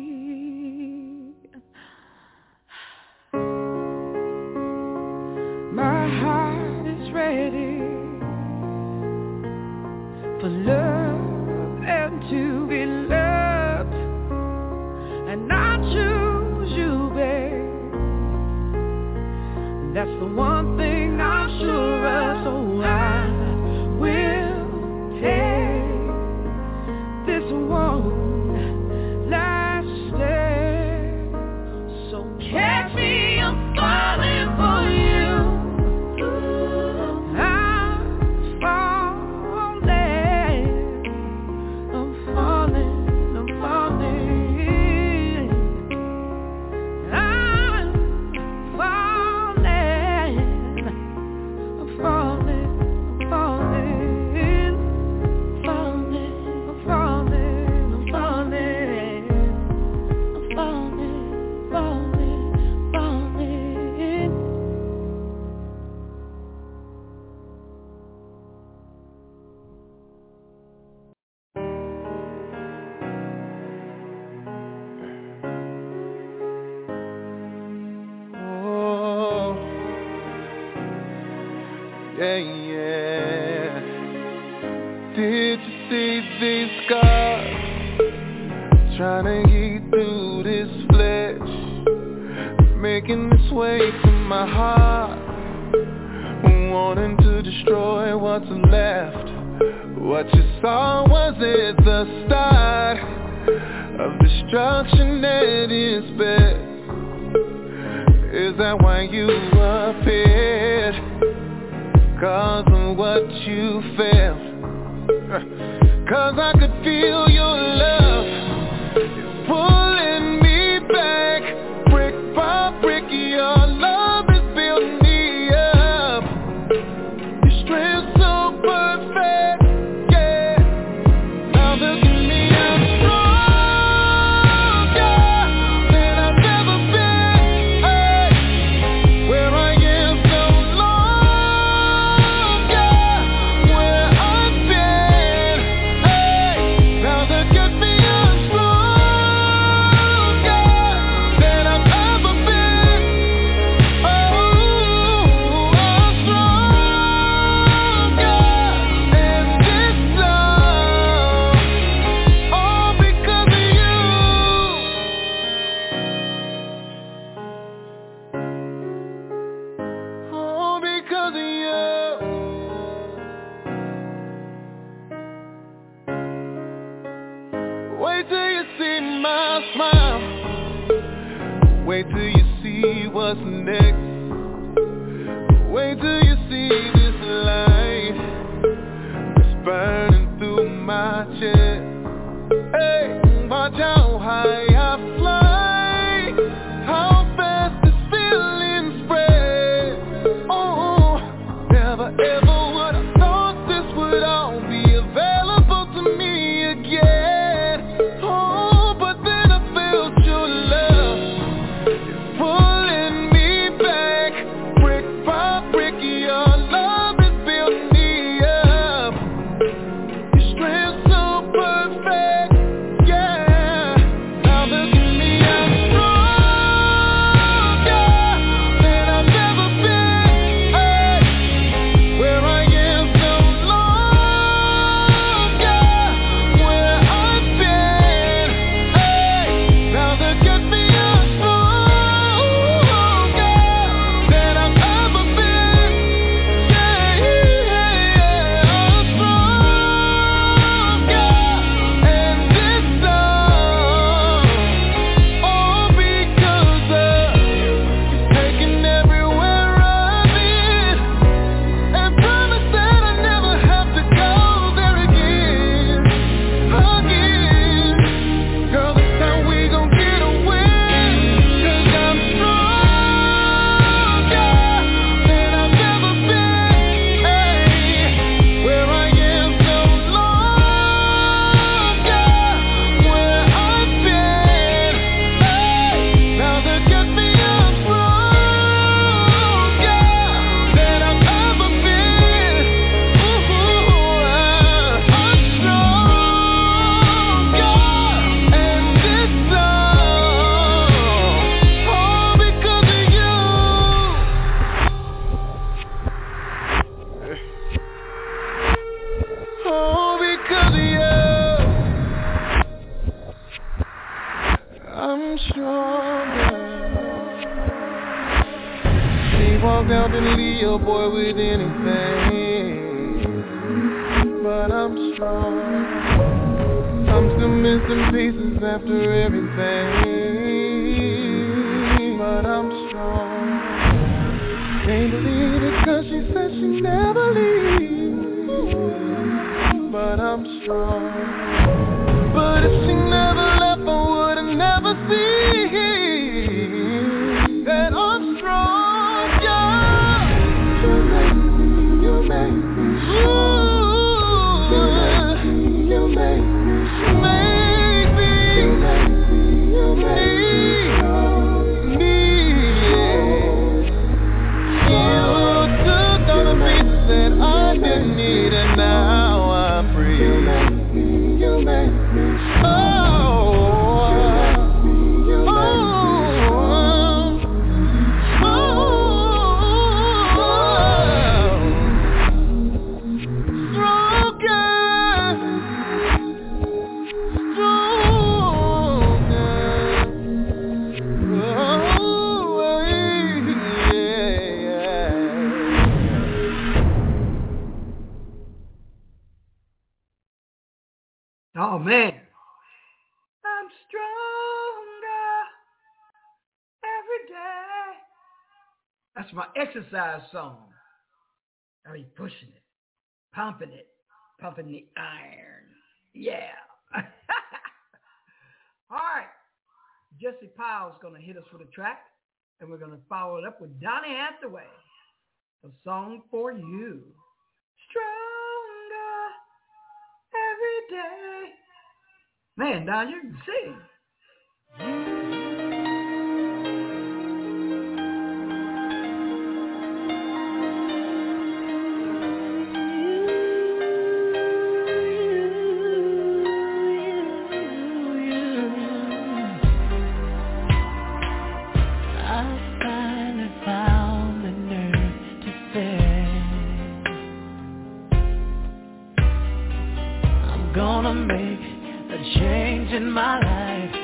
My heart is ready for love and to be loved, and I choose you, babe. That's the one thing I'm sure of, so I will take this one last step. So catch me, I'm falling for you. Yeah, yeah. Did you see these scars? Trying to eat through this flesh, making its way to my heart, wanting to destroy what's left. What you saw was it the start of destruction at its best? Is that why you appeared? 'Cause of what you felt? 'Cause I could feel your love pulling me back, brick by brick. Your love is building me up. Your strength's so perfect, yeah. Now look at me, I'm stronger than I've ever been. Hey, where I am so long, where I've been. Hey, now look at me, I'm stronger than I've ever been. Oh, I'm stronger, and this love, all because of you. All because of you. Wait till you see my smile. Wait till you see what's next. Wait till you see this light that's burning through my chest. Hey, watch how high I fly, how fast this feeling spreads. Oh, never ever would I thought this would all be available to me again. Oh, but then I felt your love pulling me back. I'm stronger. She walked out and leave your boy with anything, but I'm strong. I'm still missing pieces after everything, but I'm strong. Can't believe it 'cause she said she'd never leave, but I'm strong. But if she never left, I would've never seen that I'm strong, yeah. You make me, you make me strong. You make me, you make me strong. Make me, you make me, you make me strong. You took all the pieces that I didn't need, and now I'm free. You make me, you make me. Oh, man. I'm stronger every day. That's my exercise song. I mean, pushing it, pumping it, pumping the iron. Yeah. All right. Jesse Powell's going to hit us with a track, and we're going to follow it up with Donny Hathaway, a song for you. Stronger every day. Man, Don, you can sing. Gonna make a change in my life.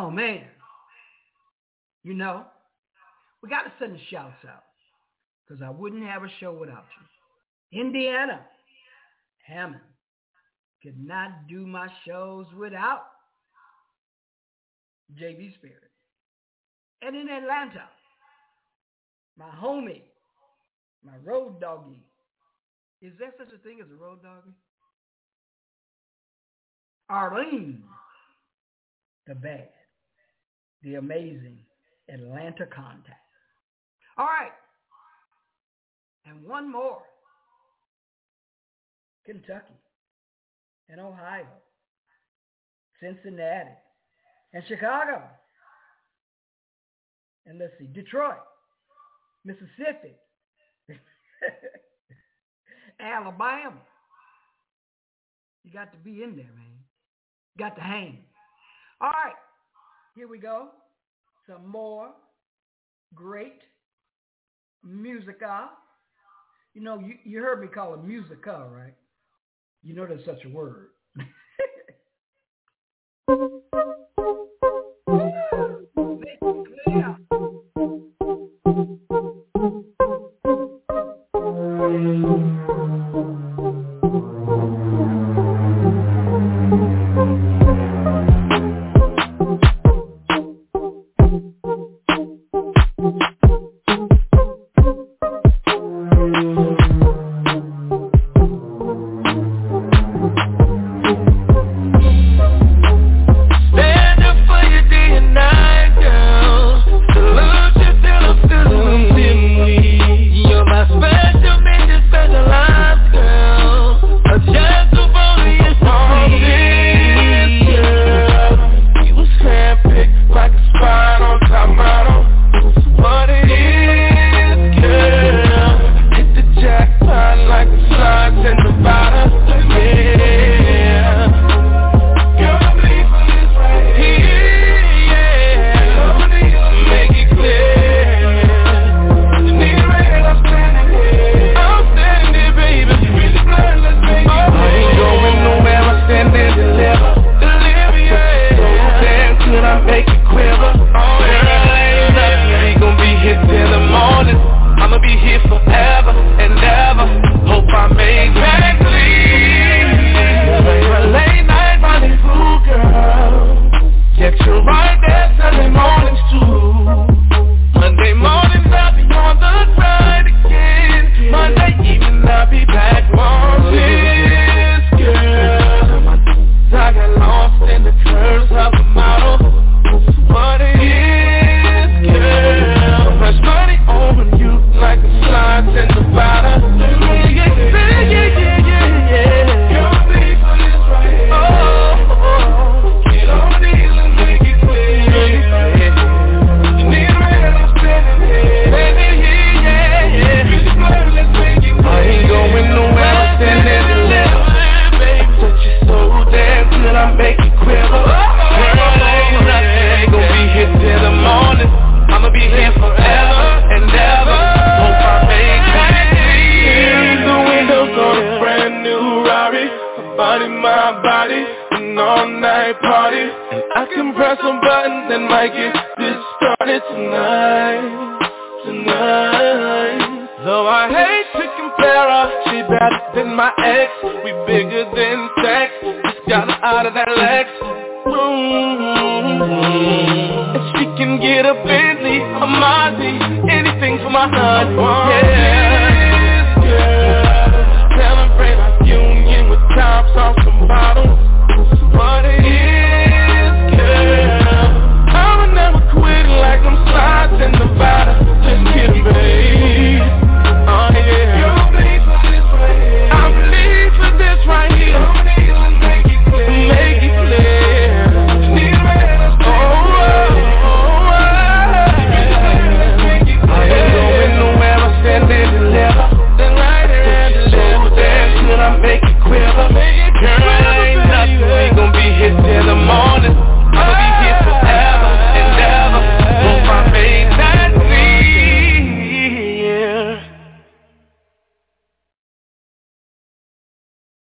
Oh, man. You know, we got to send the shouts out because I wouldn't have a show without you. Indiana, Hammond, could not do my shows without J B Spirit. And in Atlanta, my homie, my road doggy. Is there such a thing as a road doggy? Arlene, the bad, the amazing Atlanta contact. All right. And one more. Kentucky and Ohio, Cincinnati and Chicago. And let's see, Detroit, Mississippi, Alabama. You got to be in there, man. You got to hang. All right, here we go. Some more great musica. You know, you, you heard me call it musica, right? You know there's such a word. Yeah.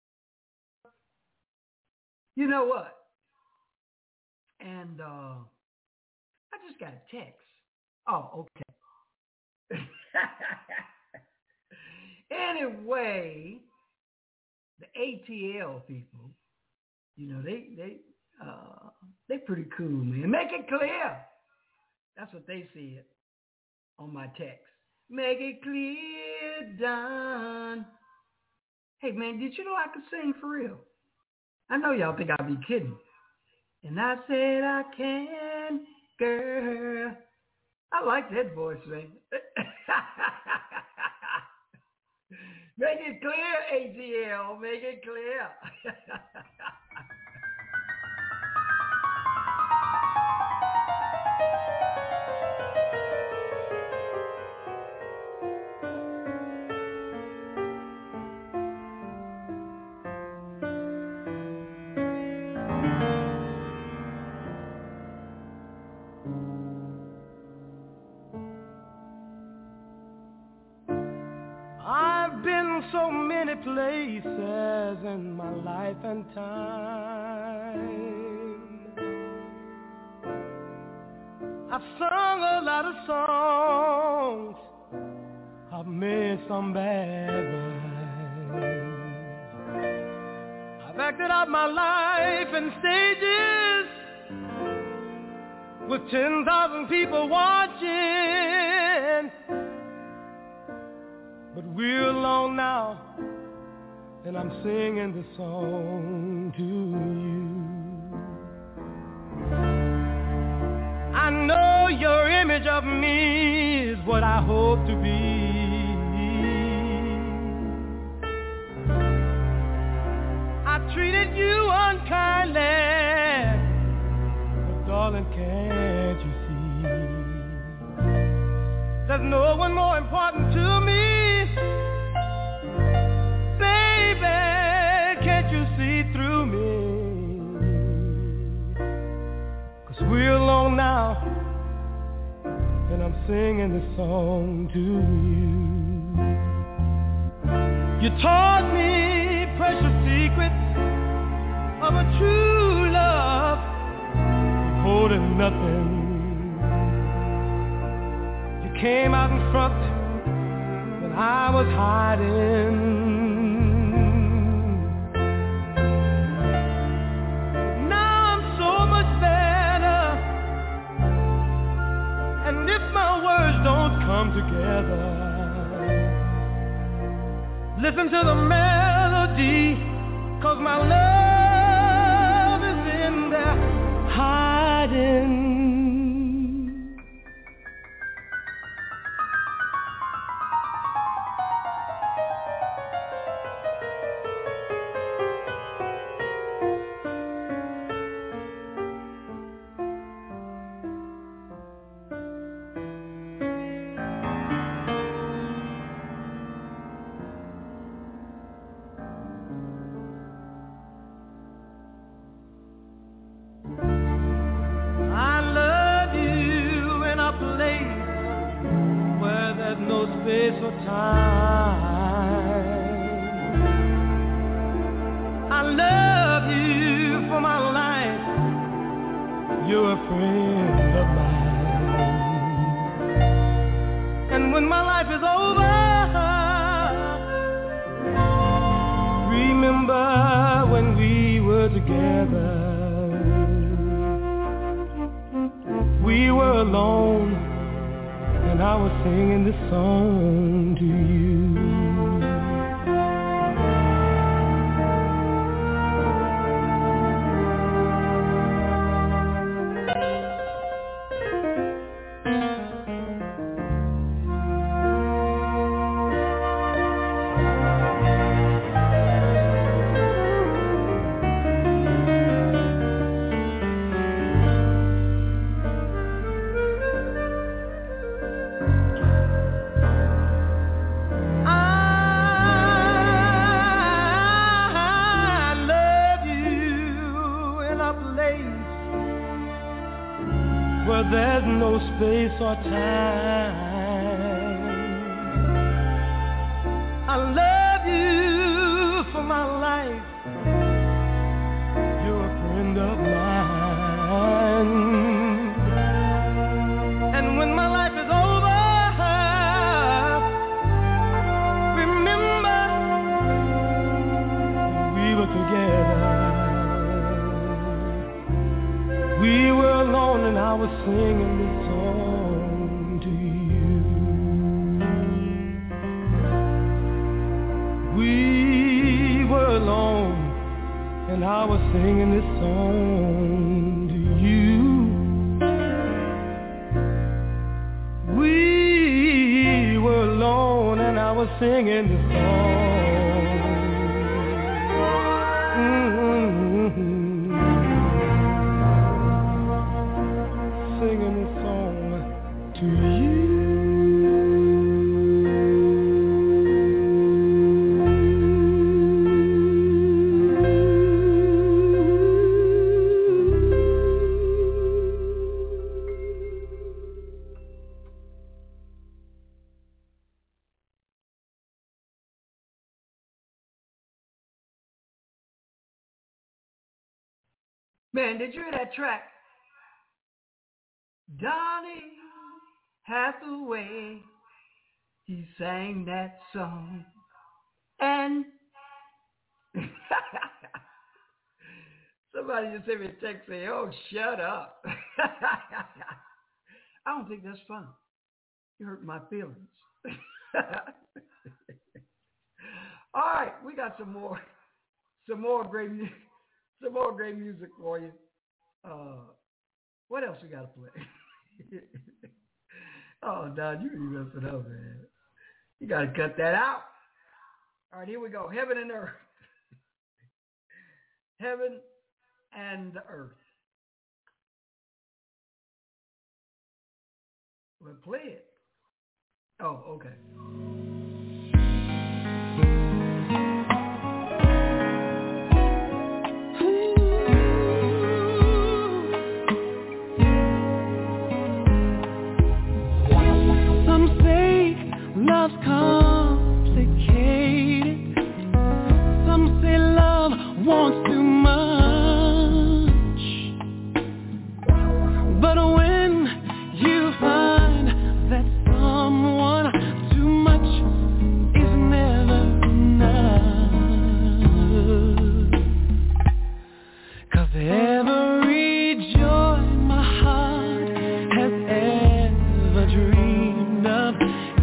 You know what? And uh, I just got a text. Oh, okay. Anyway, the A T L people, you know, they they uh, they pretty cool, man. Make it clear. That's what they said on my text. Make it clear, Don. Hey, man, did you know I could sing for real? I know y'all think I'll be kidding. And I said I can, girl. I like that voice, man. Make it clear, A T L. Make it clear. So many places in my life and time. I've sung a lot of songs, I've made some bad rhymes. I've acted out my life in stages with ten thousand people watching. But we're alone now, and I'm singing the song to you. I know your image of me is what I hope to be. I treated you unkindly, but darling, can't you see? There's no one more important to me. Can't you see through me? 'Cause we're alone now, and I'm singing this song to you. You taught me precious secrets of a true love, holding nothing. You came out in front when I was hiding. Don't come together. Listen to the melody, 'cause my love is in there hiding. Space or time. I love you for my life. You're a friend of mine. singing this song to you. We were alone, and I was singing this song to you. We were alone, and I was singing this song. Mm-hmm. Singing this song to you. Man, did you hear that track? Donny Hathaway, he sang that song. And somebody just sent me a text saying, oh, shut up. I don't think that's fun. You hurt my feelings. All right, we got some more, some more great music. Some more great music for you. Uh, what else we got to play? Oh, Don, you really messed it up, man. You got to cut that out. All right, here we go. Heaven and earth. Heaven and earth. We'll play it. Oh, okay. Love's complicated. Some say love wants too much. But when you find that someone, too much is never enough. 'Cause every joy my heart has ever dreamed of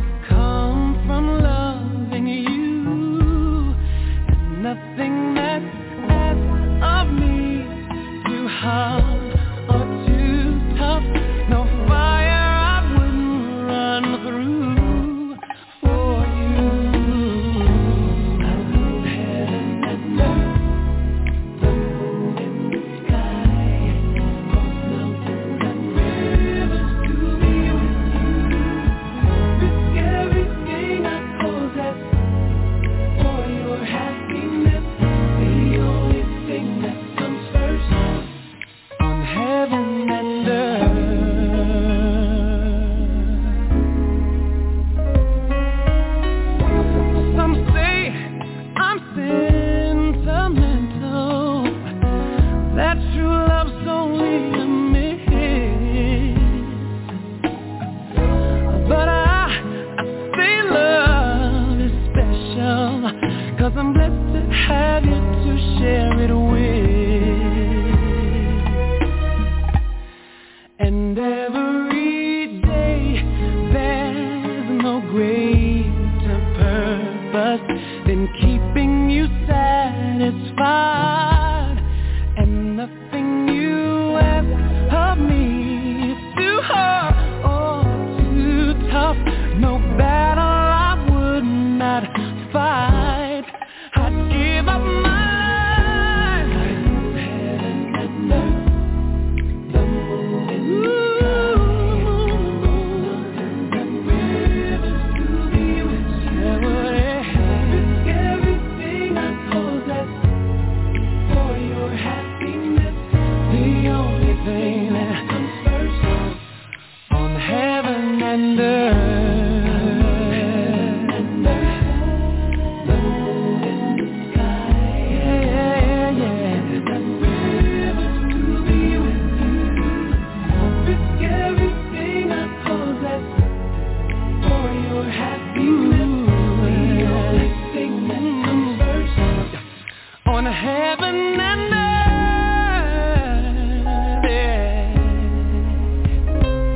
nothing that's asked of me too hard or too tough. No fire I wouldn't run through for you. Heaven and earth, the moon and the sky, most mountains and rivers to be with you. Risk everything I possess for your happiness. The only thing that comes first on heaven and earth. Some say I'm sentimental, that true love's only a myth. But I, I say love is special, 'cause I'm blessed to have you to share it with. And every day there's no greater purpose than keeping you satisfied. And nothing you ask of me is too hard or too tough. No battle I would not fight. I'd give up my life. Heaven and earth, the moon and the sky, and rivers to be with you. Risk everything I possess for your happiness. The only thing that comes first on heaven and earth. On heaven and earth, yeah.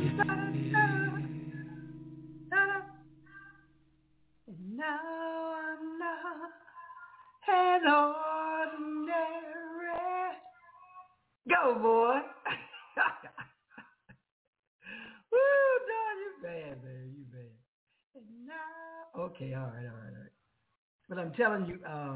And now I'm not an ordinary. Go, boy. Woo, Don, you bad, man. You bad. And now, okay, all right, all right, all right. But I'm telling you, uh,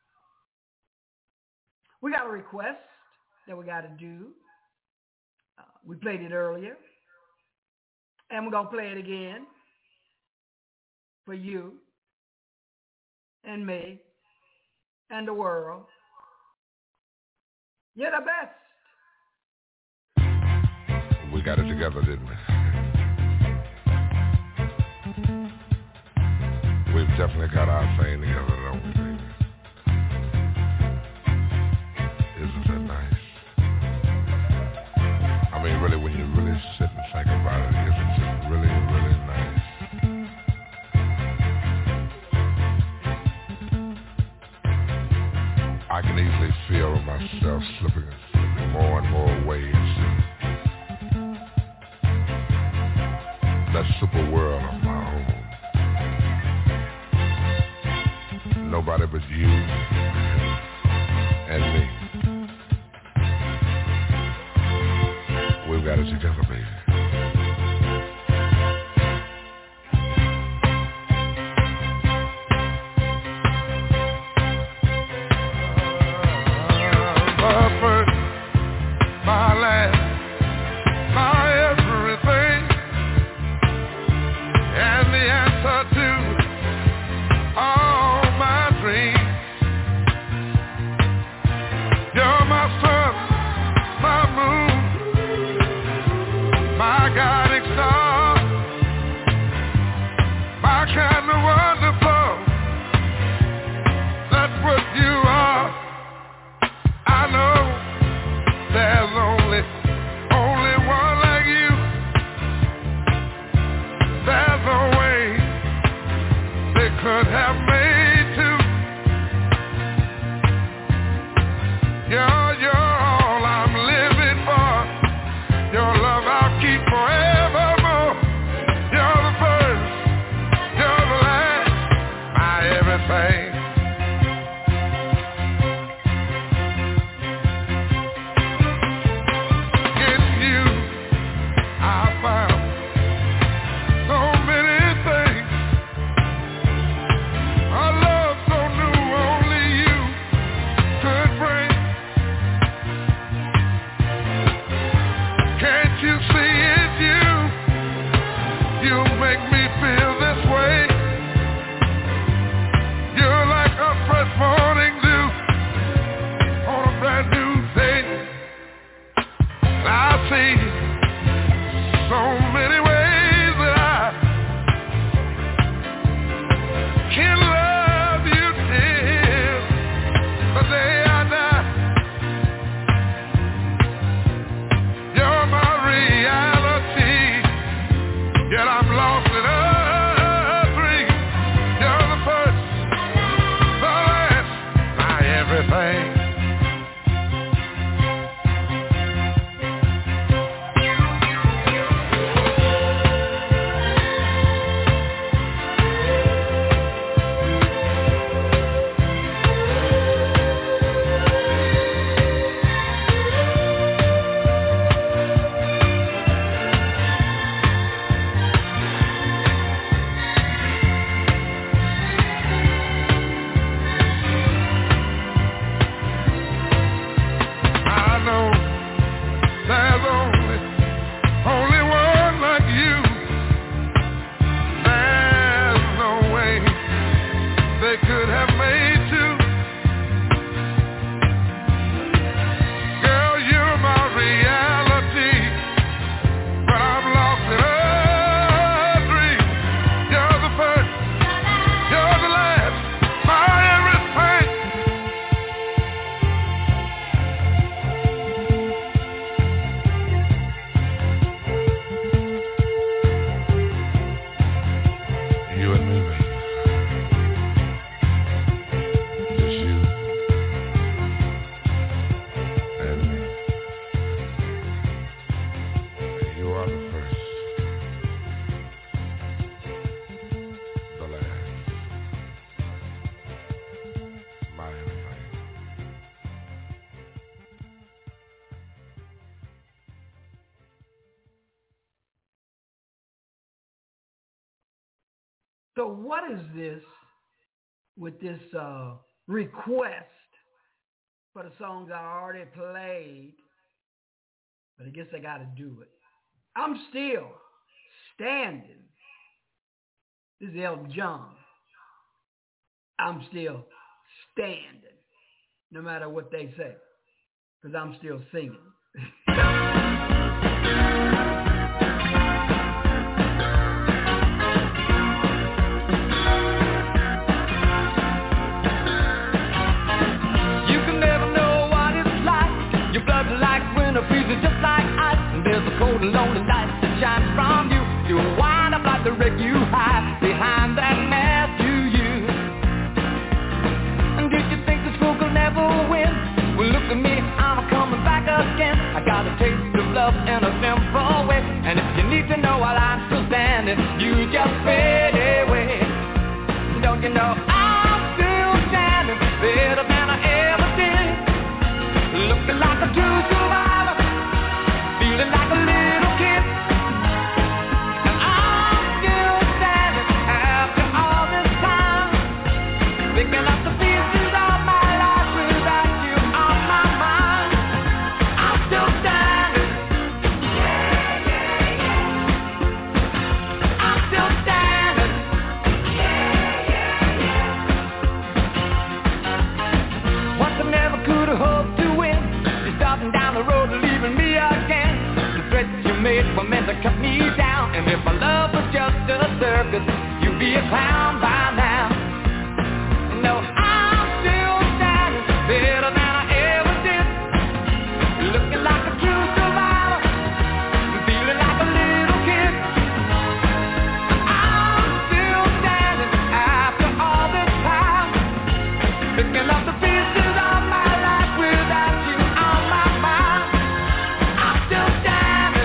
we got a request that we got to do. Uh, we played it earlier, and we're going to play it again for you and me and the world. You're the best. We got it together, didn't we? We've definitely got our thing together, don't we, baby? Isn't that nice? I mean, really, when you really sit and think about it, isn't it really, really nice? I can easily feel myself slipping and slipping more and more away into that super world of my own. Nobody but you and me. We've got it together, baby. So what is this with this uh, request for the songs I already played? But I guess I got to do it. I'm still standing. This is Elton John. I'm still standing, no matter what they say, because I'm still singing. Freezing just like ice, and there's a cold and lonely light that shines from you. You wind up like the wreck you hide behind that mask you use. And did you think this fool could never win? Well, look at me, I'm coming back again. I got a taste of love in a simple way, and if you need to know while I'm still standing, you just fade away. Don't you know I'm still standing better than I ever did, looking like a true survivor. Feeling like a little kid, and I'm still standing after all this time, picking up the pieces of my life without you on my mind. I'm still standing, yeah, yeah, yeah. I'm still standing, yeah, yeah, yeah. Once I never could have hoped to win. You're starting down the road, leaving me again. Threats you made were meant to cut me down, and if my love was just a circus, you'd be a clown by now. No, I'm still standing better than I ever did, looking like a true survivor, feeling like a little kid. I'm still standing after all this time, picking up the pieces of my life without you on my mind. I'm still standing.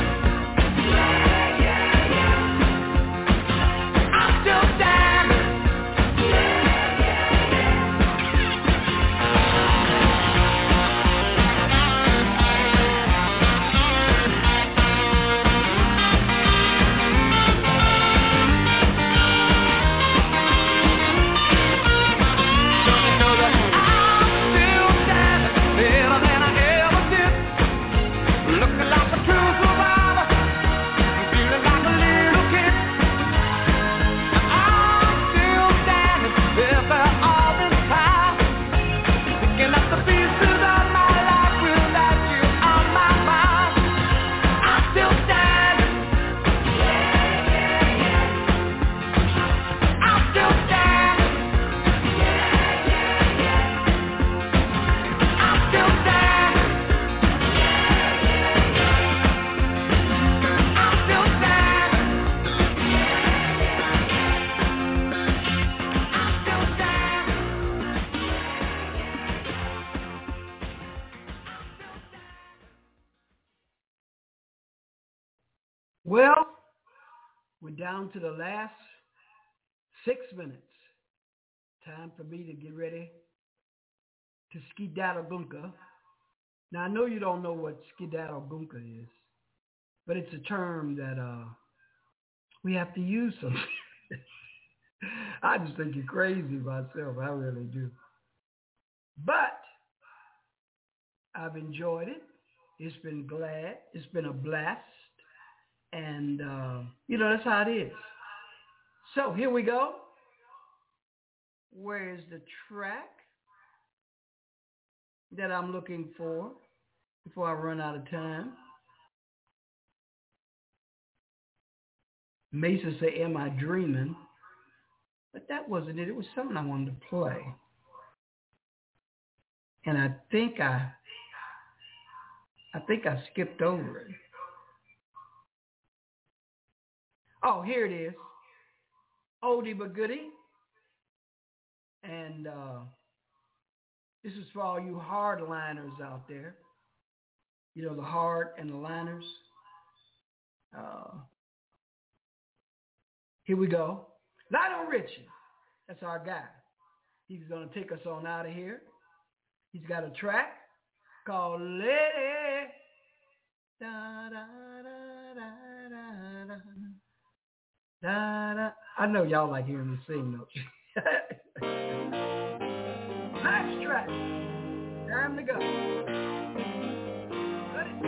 Well, we're down to the last six minutes. Time for me to get ready to skedaddle gunka. Now, I know you don't know what skedaddle gunka is, but it's a term that uh, we have to use sometimes. I just think you're crazy myself. I really do. But I've enjoyed it. It's been glad. It's been a blast. And, uh, you know, that's how it is. So here we go. Where's the track that I'm looking for before I run out of time? Mesa say, am I dreaming? But that wasn't it. It was something I wanted to play. And I think I, I think I skipped over it. Oh, here it is. Oldie but goodie. And uh, this is for all you hardliners out there. You know, the hard and the liners. Uh, here we go. Lionel Richie. That's our guy. He's going to take us on out of here. He's got a track called Lady. Da, da, da, da, da, da. Da, da. I know y'all like hearing me sing, don't you? Nice track. Time to go. Let it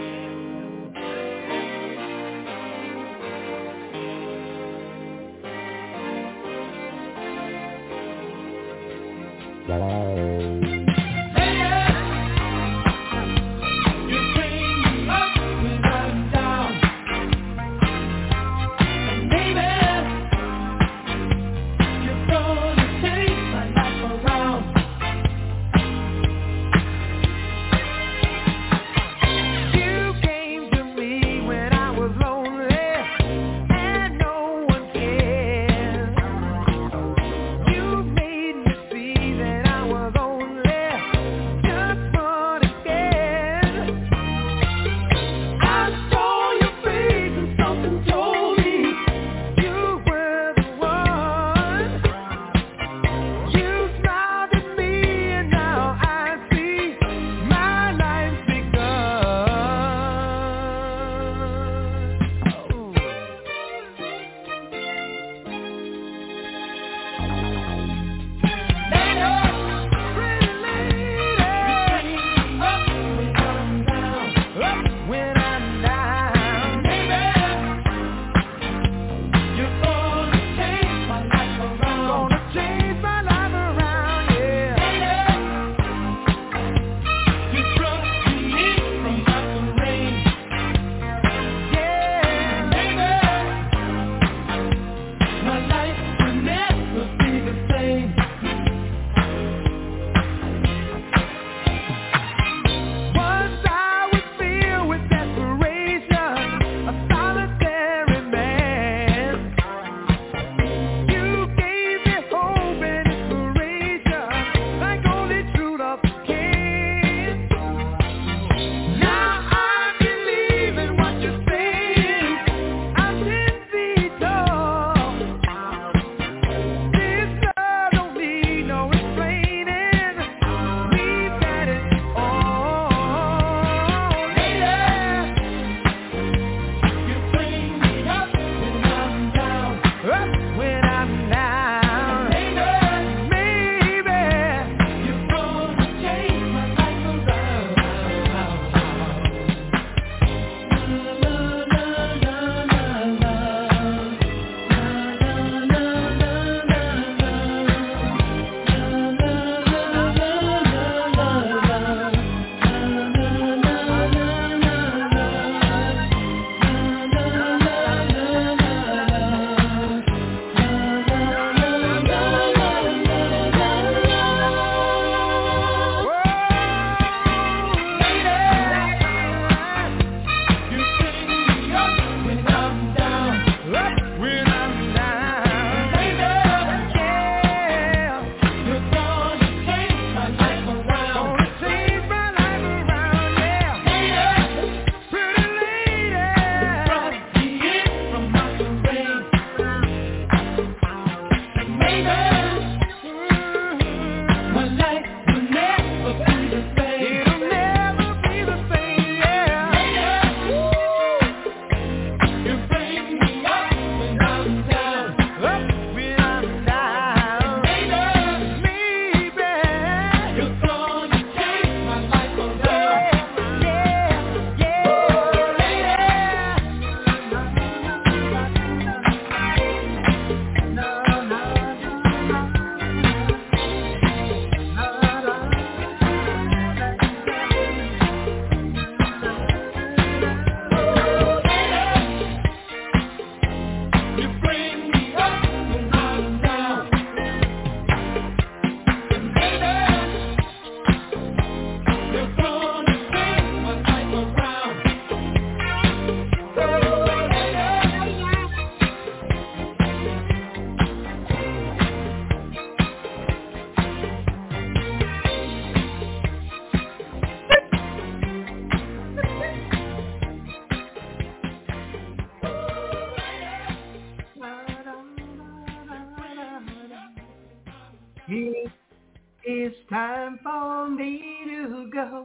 It's time for me to go.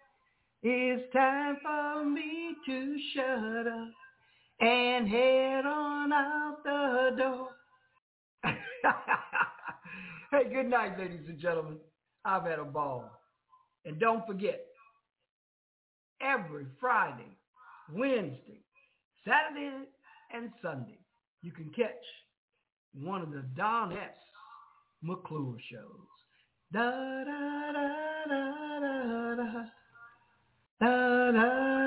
It's time for me to shut up and head on out the door. Hey, good night, ladies and gentlemen. I've had a ball. And don't forget, every Friday, Wednesday, Saturday, and Sunday, you can catch one of the Don S. McClure shows. Da da da da da da da da.